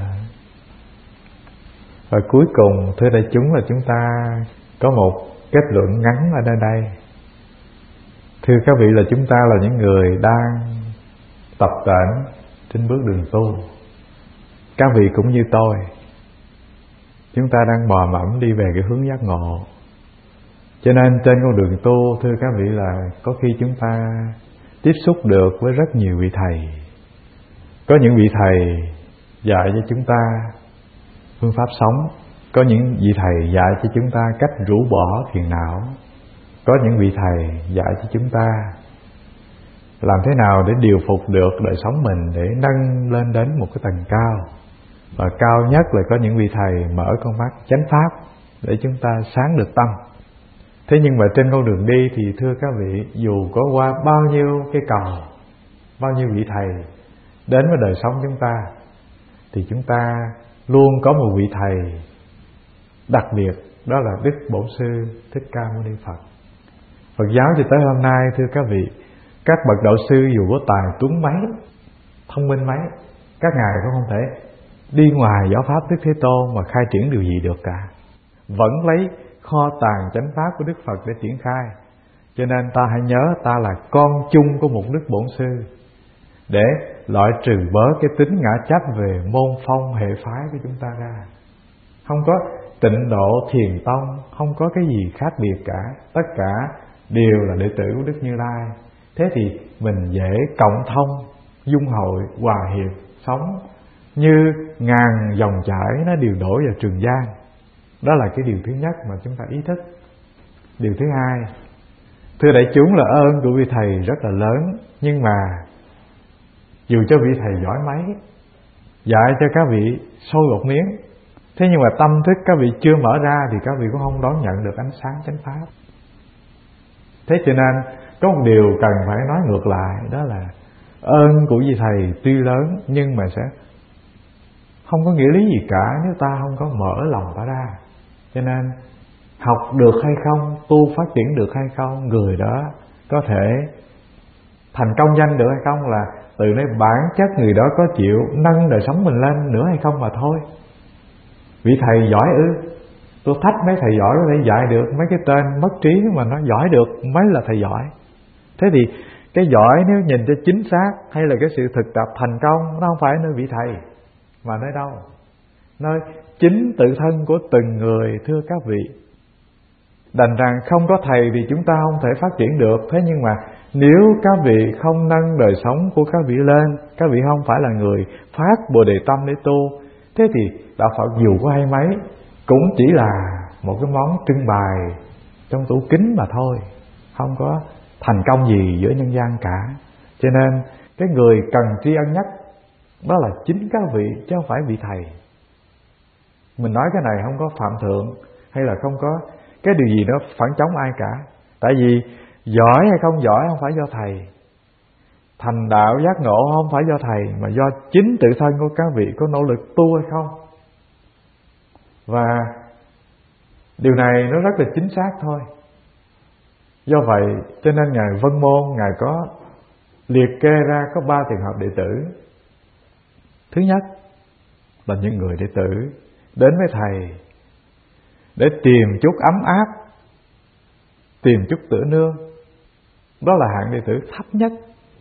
Và cuối cùng, thưa đại chúng, là chúng ta có một kết luận ngắn ở đây. Thưa các vị, là chúng ta là những người đang tập tễnh trên bước đường tu. Các vị cũng như tôi, chúng ta đang mò mẫm đi về cái hướng giác ngộ. Cho nên trên con đường tu, thưa các vị, là có khi chúng ta tiếp xúc được với rất nhiều vị thầy. Có những vị thầy dạy cho chúng ta phương pháp sống, có những vị thầy dạy cho chúng ta cách rũ bỏ phiền não, có những vị thầy dạy cho chúng ta làm thế nào để điều phục được đời sống mình, để nâng lên đến một cái tầng cao. Và cao nhất là có những vị thầy mở con mắt chánh pháp để chúng ta sáng được tâm. Thế nhưng mà trên con đường đi thì thưa các vị, dù có qua bao nhiêu cái cầu, bao nhiêu vị thầy đến với đời sống chúng ta, thì chúng ta luôn có một vị thầy đặc biệt, đó là Đức Bổn Sư Thích Ca Mâu Ni Phật. Phật giáo cho tới hôm nay, thưa các vị, các bậc đạo sư dù có tài tuấn mấy, thông minh mấy, các ngài cũng không thể đi ngoài giáo pháp Đức Thế Tôn mà khai triển điều gì được cả. Vẫn lấy kho tàng chánh pháp của Đức Phật để triển khai. Cho nên ta hãy nhớ ta là con chung của một Đức Bổn Sư, để loại trừ bớt cái tính ngã chấp về môn phong hệ phái của chúng ta ra. Không có Tịnh Độ Thiền Tông, không có cái gì khác biệt cả. Tất cả đều là đệ tử của Đức Như Lai. Thế thì mình dễ cộng thông, dung hội, hòa hiệp, sống như ngàn dòng chảy nó đều đổ vào Trường Giang. Đó là cái điều thứ nhất mà chúng ta ý thức. Điều thứ hai, thưa đại chúng, là ơn của vị thầy rất là lớn. Nhưng mà dù cho vị thầy giỏi mấy, dạy cho các vị sôi một miếng, thế nhưng mà tâm thức các vị chưa mở ra thì các vị cũng không đón nhận được ánh sáng chánh pháp. Thế cho nên có một điều cần phải nói ngược lại, đó là ơn của vị thầy tuy lớn nhưng mà sẽ không có nghĩa lý gì cả nếu ta không có mở lòng ta ra. Cho nên học được hay không, tu phát triển được hay không, người đó có thể thành công danh được hay không là từ nơi bản chất người đó có chịu nâng đời sống mình lên nữa hay không mà thôi. Vị thầy giỏi ư? Tôi thách mấy thầy giỏi có thể dạy được mấy cái tên mất trí mà nó giỏi được mới là thầy giỏi. Thế thì cái giỏi nếu nhìn cho chính xác hay là cái sự thực tập thành công, nó không phải nơi vị thầy, mà nơi đâu? Nơi chính tự thân của từng người, thưa các vị. Đành rằng không có thầy thì chúng ta không thể phát triển được. Thế nhưng mà nếu các vị không nâng đời sống của các vị lên, các vị không phải là người phát Bồ Đề tâm để tu, thế thì đạo Phật dù có hay mấy cũng chỉ là một cái món trưng bày trong tủ kính mà thôi, không có thành công gì giữa nhân gian cả. Cho nên cái người cần tri ân nhất đó là chính các vị, chứ không phải vị thầy. Mình nói cái này không có phạm thượng hay là không có cái điều gì đó phản chống ai cả. Tại vì giỏi hay không giỏi không phải do thầy, thành đạo giác ngộ không phải do thầy, mà do chính tự thân của các vị có nỗ lực tu hay không. Và điều này nó rất là chính xác thôi. Do vậy cho nên Ngài Vân Môn, Ngài có liệt kê ra có 3 trường hợp đệ tử. Thứ nhất là những người đệ tử đến với thầy để tìm chút ấm áp, tìm chút tựa nương. Đó là hạng đệ tử thấp nhất.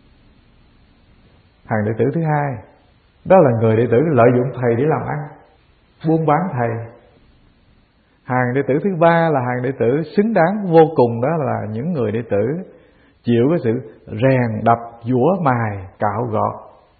Hạng đệ tử thứ hai, đó là người đệ tử lợi dụng thầy để làm ăn, buôn bán thầy. Hàng đệ tử thứ ba là hàng đệ tử xứng đáng vô cùng, đó là những người đệ tử chịu cái sự rèn đập, giũa mài, cạo gọt,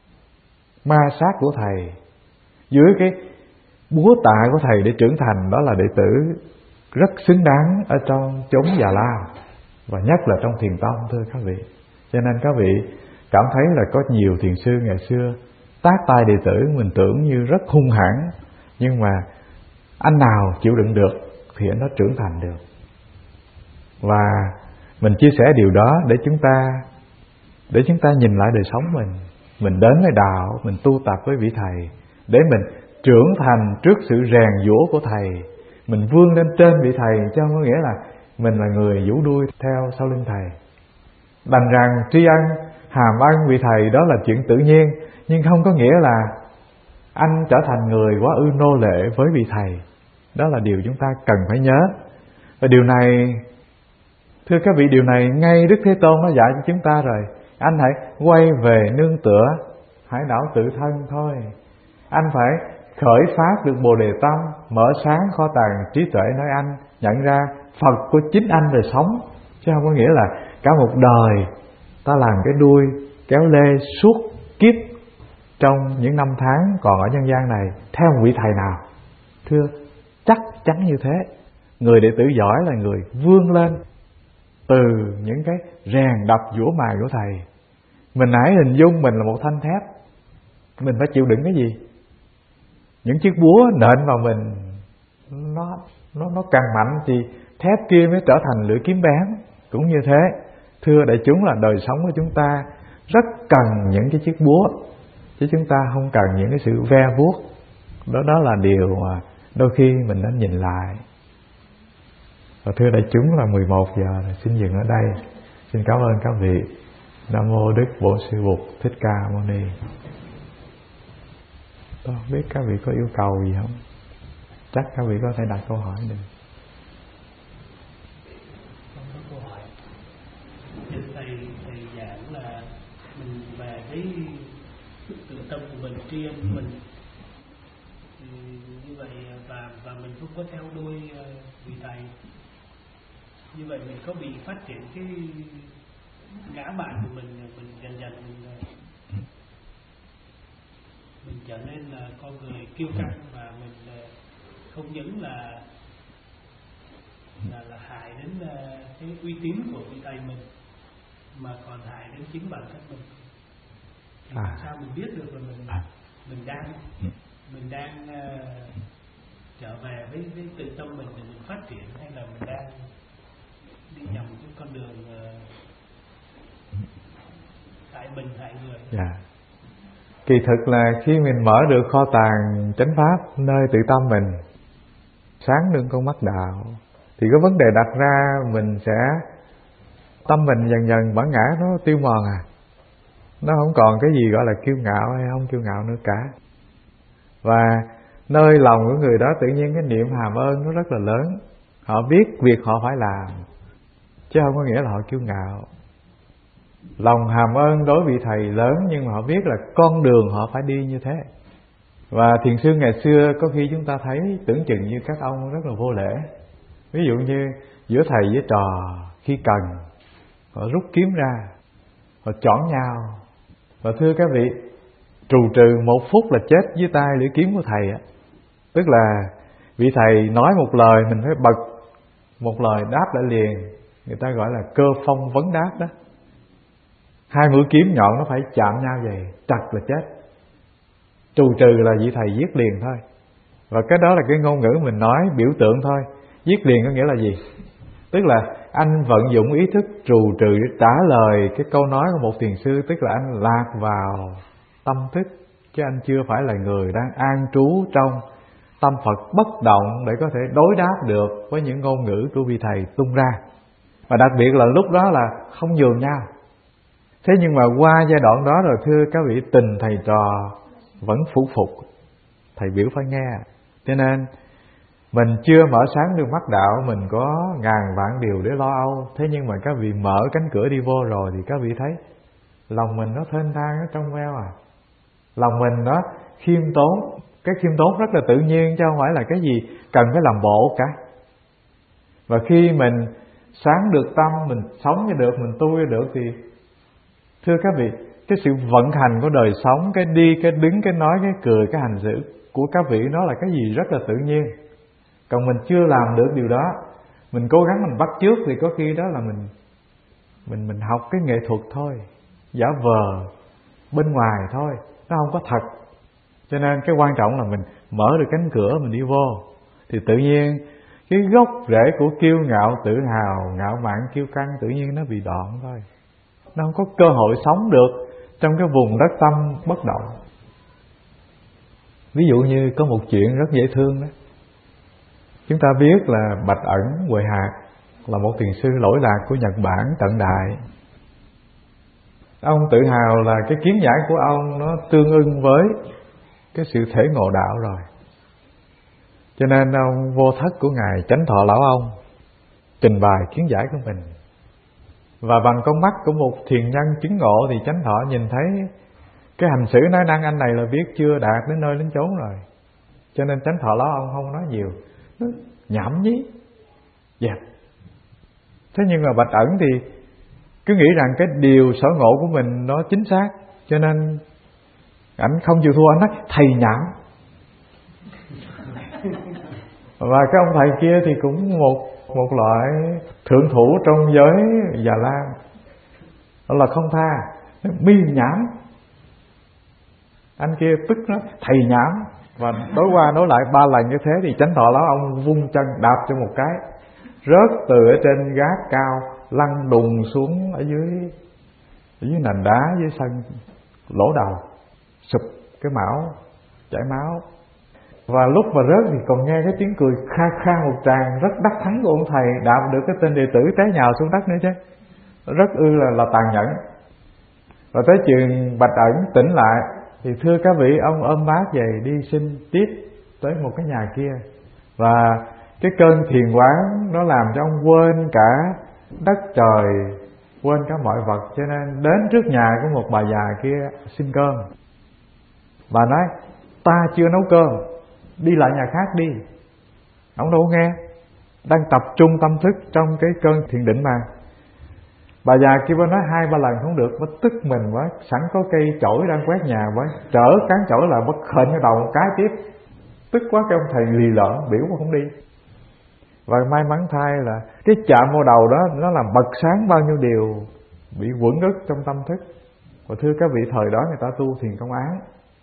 ma sát của thầy dưới cái búa tạ của thầy để trưởng thành. Đó là đệ tử rất xứng đáng ở trong chốn già lao, và nhất là trong thiền tông, thưa các vị. Cho nên các vị cảm thấy là có nhiều thiền sư ngày xưa tát tay đệ tử mình tưởng như rất hung hãn, nhưng mà anh nào chịu đựng được thì anh nó trưởng thành được. Và mình chia sẻ điều đó để chúng ta nhìn lại đời sống mình đến với đạo, mình tu tập với vị thầy để mình trưởng thành trước sự rèn giũa của thầy, mình vươn lên trên vị thầy, chứ không có nghĩa là mình là người vũ đuôi theo sau lưng thầy. Đành rằng tri ân, hàm ân vị thầy đó là chuyện tự nhiên, nhưng không có nghĩa là anh trở thành người quá ư nô lệ với vị thầy. Đó là điều chúng ta cần phải nhớ. Và điều này, thưa các vị, điều này ngay Đức Thế Tôn nó dạy cho chúng ta rồi. Anh hãy quay về nương tựa hải đảo tự thân thôi. Anh phải khởi phát được Bồ Đề tâm, mở sáng kho tàng trí tuệ nơi anh, nhận ra Phật của chính anh rồi sống. Chứ không có nghĩa là cả một đời ta làm cái đuôi kéo lê suốt kiếp trong những năm tháng còn ở nhân gian này theo một vị thầy nào. Thưa, chắc chắn như thế. Người đệ tử giỏi là người vươn lên từ những cái rèn đập giũa mài của thầy. Mình hãy hình dung mình là một thanh thép, mình phải chịu đựng cái gì? Những chiếc búa nện vào mình, nó càng mạnh thì thép kia mới trở thành lưỡi kiếm bén. Cũng như thế, thưa đại chúng, là đời sống của chúng ta rất cần những cái chiếc búa, chứ chúng ta không cần những cái sự ve vuốt. Đó là điều mà Đôi khi mình nên nhìn lại. Và thưa đại chúng là 11 giờ rồi, xin dừng ở đây. Xin cảm ơn các vị. Nam mô Đức Bổn Sư Bụt Thích Ca Mâu Ni. Tôi không biết các vị có yêu cầu gì không? Chắc các vị có thể đặt câu hỏi được. Không có câu hỏi. Thầy giảng là mình về cái tự tâm của mình, tri âm của mình. Như vậy và mình không có theo đuôi vị thầy. Như vậy mình có bị phát triển cái ngã mạn của mình dần dần mình trở nên là con người kiêu căng, và mình không những là hại đến cái uy tín của vị thầy mình, mà còn hại đến chính bản thân mình. Thì sao mình biết được là mình đang trở về với tự tâm mình để mình phát triển, hay là mình đang đi nhầm cái con đường hại mình hại người? Kỳ thực là khi mình mở được kho tàng chánh pháp nơi tự tâm mình, sáng được con mắt đạo, thì có vấn đề đặt ra mình sẽ tâm mình dần dần bản ngã nó tiêu mòn nó không còn cái gì gọi là kiêu ngạo hay không kiêu ngạo nữa cả. Và nơi lòng của người đó tự nhiên cái niệm hàm ơn nó rất là lớn. Họ biết việc họ phải làm, chứ không có nghĩa là họ kiêu ngạo. Lòng hàm ơn đối vị thầy lớn, nhưng mà họ biết là con đường họ phải đi như thế. Và thiền sư ngày xưa có khi chúng ta thấy tưởng chừng như các ông rất là vô lễ. Ví dụ như giữa thầy với trò, khi cần họ rút kiếm ra, họ chọn nhau. Và thưa các vị, trù trừ 1 phút là chết dưới tay lưỡi kiếm của thầy á. Tức là vị thầy nói một lời mình phải bật một lời đáp lại liền. Người ta gọi là cơ phong vấn đáp đó. 2 mũi kiếm nhọn nó phải chạm nhau vậy, chặt là chết. Trù trừ là vị thầy giết liền thôi. Và cái đó là cái ngôn ngữ mình nói biểu tượng thôi. Giết liền có nghĩa là gì? Tức là anh vận dụng ý thức trù trừ để trả lời cái câu nói của một thiền sư. Tức là anh lạc vào tâm thức, chứ anh chưa phải là người đang an trú trong tâm Phật bất động để có thể đối đáp được với những ngôn ngữ của vị thầy tung ra. Và đặc biệt là lúc đó là không nhường nhau. Thế nhưng mà qua giai đoạn đó rồi, thưa các vị, tình thầy trò vẫn phủ phục, thầy biểu phải nghe. Cho nên mình chưa mở sáng được mắt đạo, mình có ngàn vạn điều để lo âu. Thế nhưng mà các vị mở cánh cửa đi vô rồi thì các vị thấy lòng mình nó thênh thang, nó trong veo lòng mình nó khiêm tốn. Cái khiêm tốn rất là tự nhiên, chứ không phải là cái gì cần phải làm bộ cả. Và khi mình sáng được tâm, mình sống được, mình tu được, thì thưa các vị, cái sự vận hành của đời sống, cái đi, cái đứng, cái nói, cái cười, cái hành xử của các vị nó là cái gì rất là tự nhiên. Còn mình chưa làm được điều đó, mình cố gắng mình bắt chước, thì có khi đó là mình học cái nghệ thuật thôi, giả vờ bên ngoài thôi, nó không có thật. Cho nên cái quan trọng là mình mở được cánh cửa, mình đi vô, thì tự nhiên cái gốc rễ của kiêu ngạo, tự hào, ngạo mạn, kiêu căng tự nhiên nó bị đoạn thôi. Nó không có cơ hội sống được trong cái vùng đất tâm bất động. Ví dụ như có một chuyện rất dễ thương đó. Chúng ta biết là Bạch Ẩn Huệ Hạc là một thiền sư lỗi lạc của Nhật Bản tận đại. Ông tự hào là cái kiến giải của ông nó tương ưng với cái sự thể ngộ đạo rồi. Cho nên ông vô thất của Ngài Chánh Thọ Lão Ông trình bày kiến giải của mình. Và bằng con mắt của một thiền nhân chứng ngộ thì Chánh Thọ nhìn thấy cái hành xử nói năng anh này là biết chưa đạt đến nơi đến chốn rồi. Cho nên Chánh Thọ Lão Ông không nói nhiều, nó nhảm nhí. Thế nhưng mà Bạch Ẩn thì cứ nghĩ rằng cái điều sở ngộ của mình nó chính xác, cho nên ảnh không chịu thua, anh nói thầy nhảm. Và cái ông thầy kia thì cũng một loại thượng thủ trong giới Già Lam, đó là không tha, mi nhảm. Anh kia tức nó thầy nhảm. Và đối qua nói lại 3 lần như thế thì Chánh Thọ Lão Ông vung chân đạp cho một cái, rớt từ ở trên gác cao lăn đùng xuống ở dưới nền đá dưới sân, lỗ đầu, sụp cái mão, chảy máu. Và lúc mà rớt thì còn nghe cái tiếng cười kha kha một tràng rất đắc thắng của ông thầy, đạp được cái tên đệ tử té nhào xuống đất nữa chứ. Rất là tàn nhẫn. Và tới chừng Bạch Ẩn tỉnh lại thì thưa các vị, ông ôm bát về đi xin tiếp tới một cái nhà kia. Và cái cơn thiền quán nó làm cho ông quên cả đất trời, quên cả mọi vật, cho nên đến trước nhà của một bà già kia xin cơm. Bà nói: ta chưa nấu cơm, đi lại nhà khác đi. Ông đâu nghe, đang tập trung tâm thức trong cái cơn thiền định mà. Bà già kia bà nói 2-3 lần không được, bà tức mình quá, sẵn có cây chổi đang quét nhà quá, trở cán chổi là bà khệnh cái đầu một cái tiếp. Tức quá cái ông thầy lì lợm biểu mà không đi. Và may mắn thay là cái chạm vào đầu đó nó làm bật sáng bao nhiêu điều bị quẩn ức trong tâm thức. Và thưa các vị, thời đó người ta tu thiền công án.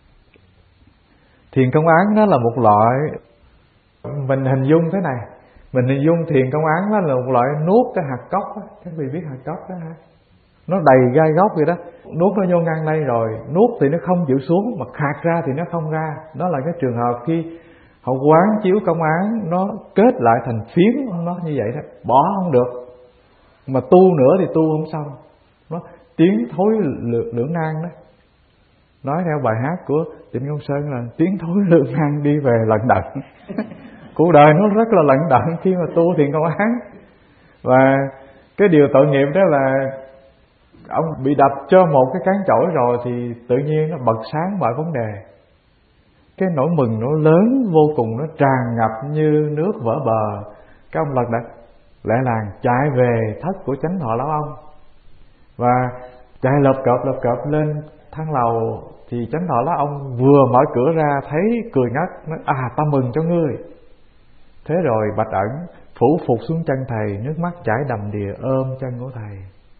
Thiền công án nó là một loại, mình hình dung thế này, mình hình dung thiền công án nó là một loại nuốt cái hạt cốc đó. Các vị biết hạt cốc đó hả? Nó đầy gai góc vậy đó, nuốt nó vô ngăn đây rồi, nuốt thì nó không chịu xuống, mà khạc ra thì nó không ra. Đó là cái trường hợp khi họ quán chiếu công án, nó kết lại thành phiến, nó như vậy đó, bỏ không được. Mà tu nữa thì tu không xong, nó tiến thối lưỡng nan đó. Nói theo bài hát của Trịnh Công Sơn là tiến thối lưỡng nan đi về lận đận. Cuộc đời nó rất là lận đận khi mà tu thiền công án. Và cái điều tội nghiệp đó là ông bị đập cho một cái cán chổi rồi thì tự nhiên nó bật sáng mọi vấn đề. Cái nỗi mừng nó lớn vô cùng, nó tràn ngập như nước vỡ bờ. Cái ông lật đật lẹ làng chạy về thất của chánh thọ lão ông, và chạy lợp cợp lên thang lầu. Thì chánh thọ lão ông vừa mở cửa ra thấy cười ngất, nói: à, ta mừng cho ngươi. Thế rồi Bạch Ẩn phủ phục xuống chân thầy, nước mắt chảy đầm đìa ôm chân của thầy.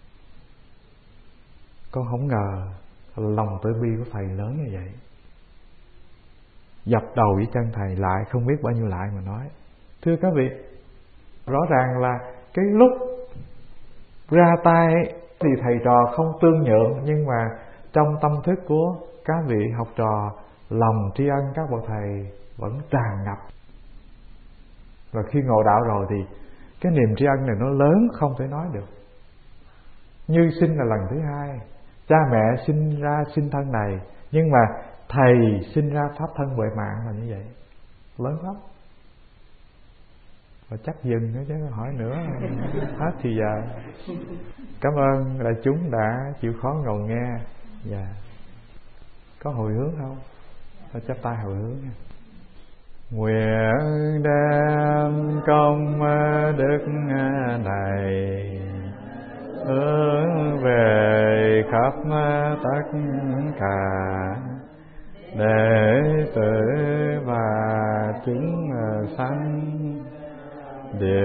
Con không ngờ lòng từ bi của thầy lớn như vậy. Dập đầu với chân thầy lại không biết bao nhiêu lại mà nói. Thưa các vị, rõ ràng là cái lúc ra tay thì thầy trò không tương nhượng, nhưng mà trong tâm thức của các vị học trò, lòng tri ân các bậc thầy vẫn tràn ngập. Và khi ngộ đạo rồi thì cái niềm tri ân này nó lớn không thể nói được. Như sinh là lần thứ hai, cha mẹ sinh ra sinh thân này, nhưng mà thầy sinh ra pháp thân huệ mạng là như vậy, lớn lắm. Và chắc dừng nữa chứ hỏi nữa hết thì giờ. Cảm ơn đại chúng đã chịu khó ngồi nghe. Dạ. Có hồi hướng không? Thôi chắp tay hồi hướng nha. Nguyện đem công đức này hướng về khắp tất cả đệ tử và chúng sanh đều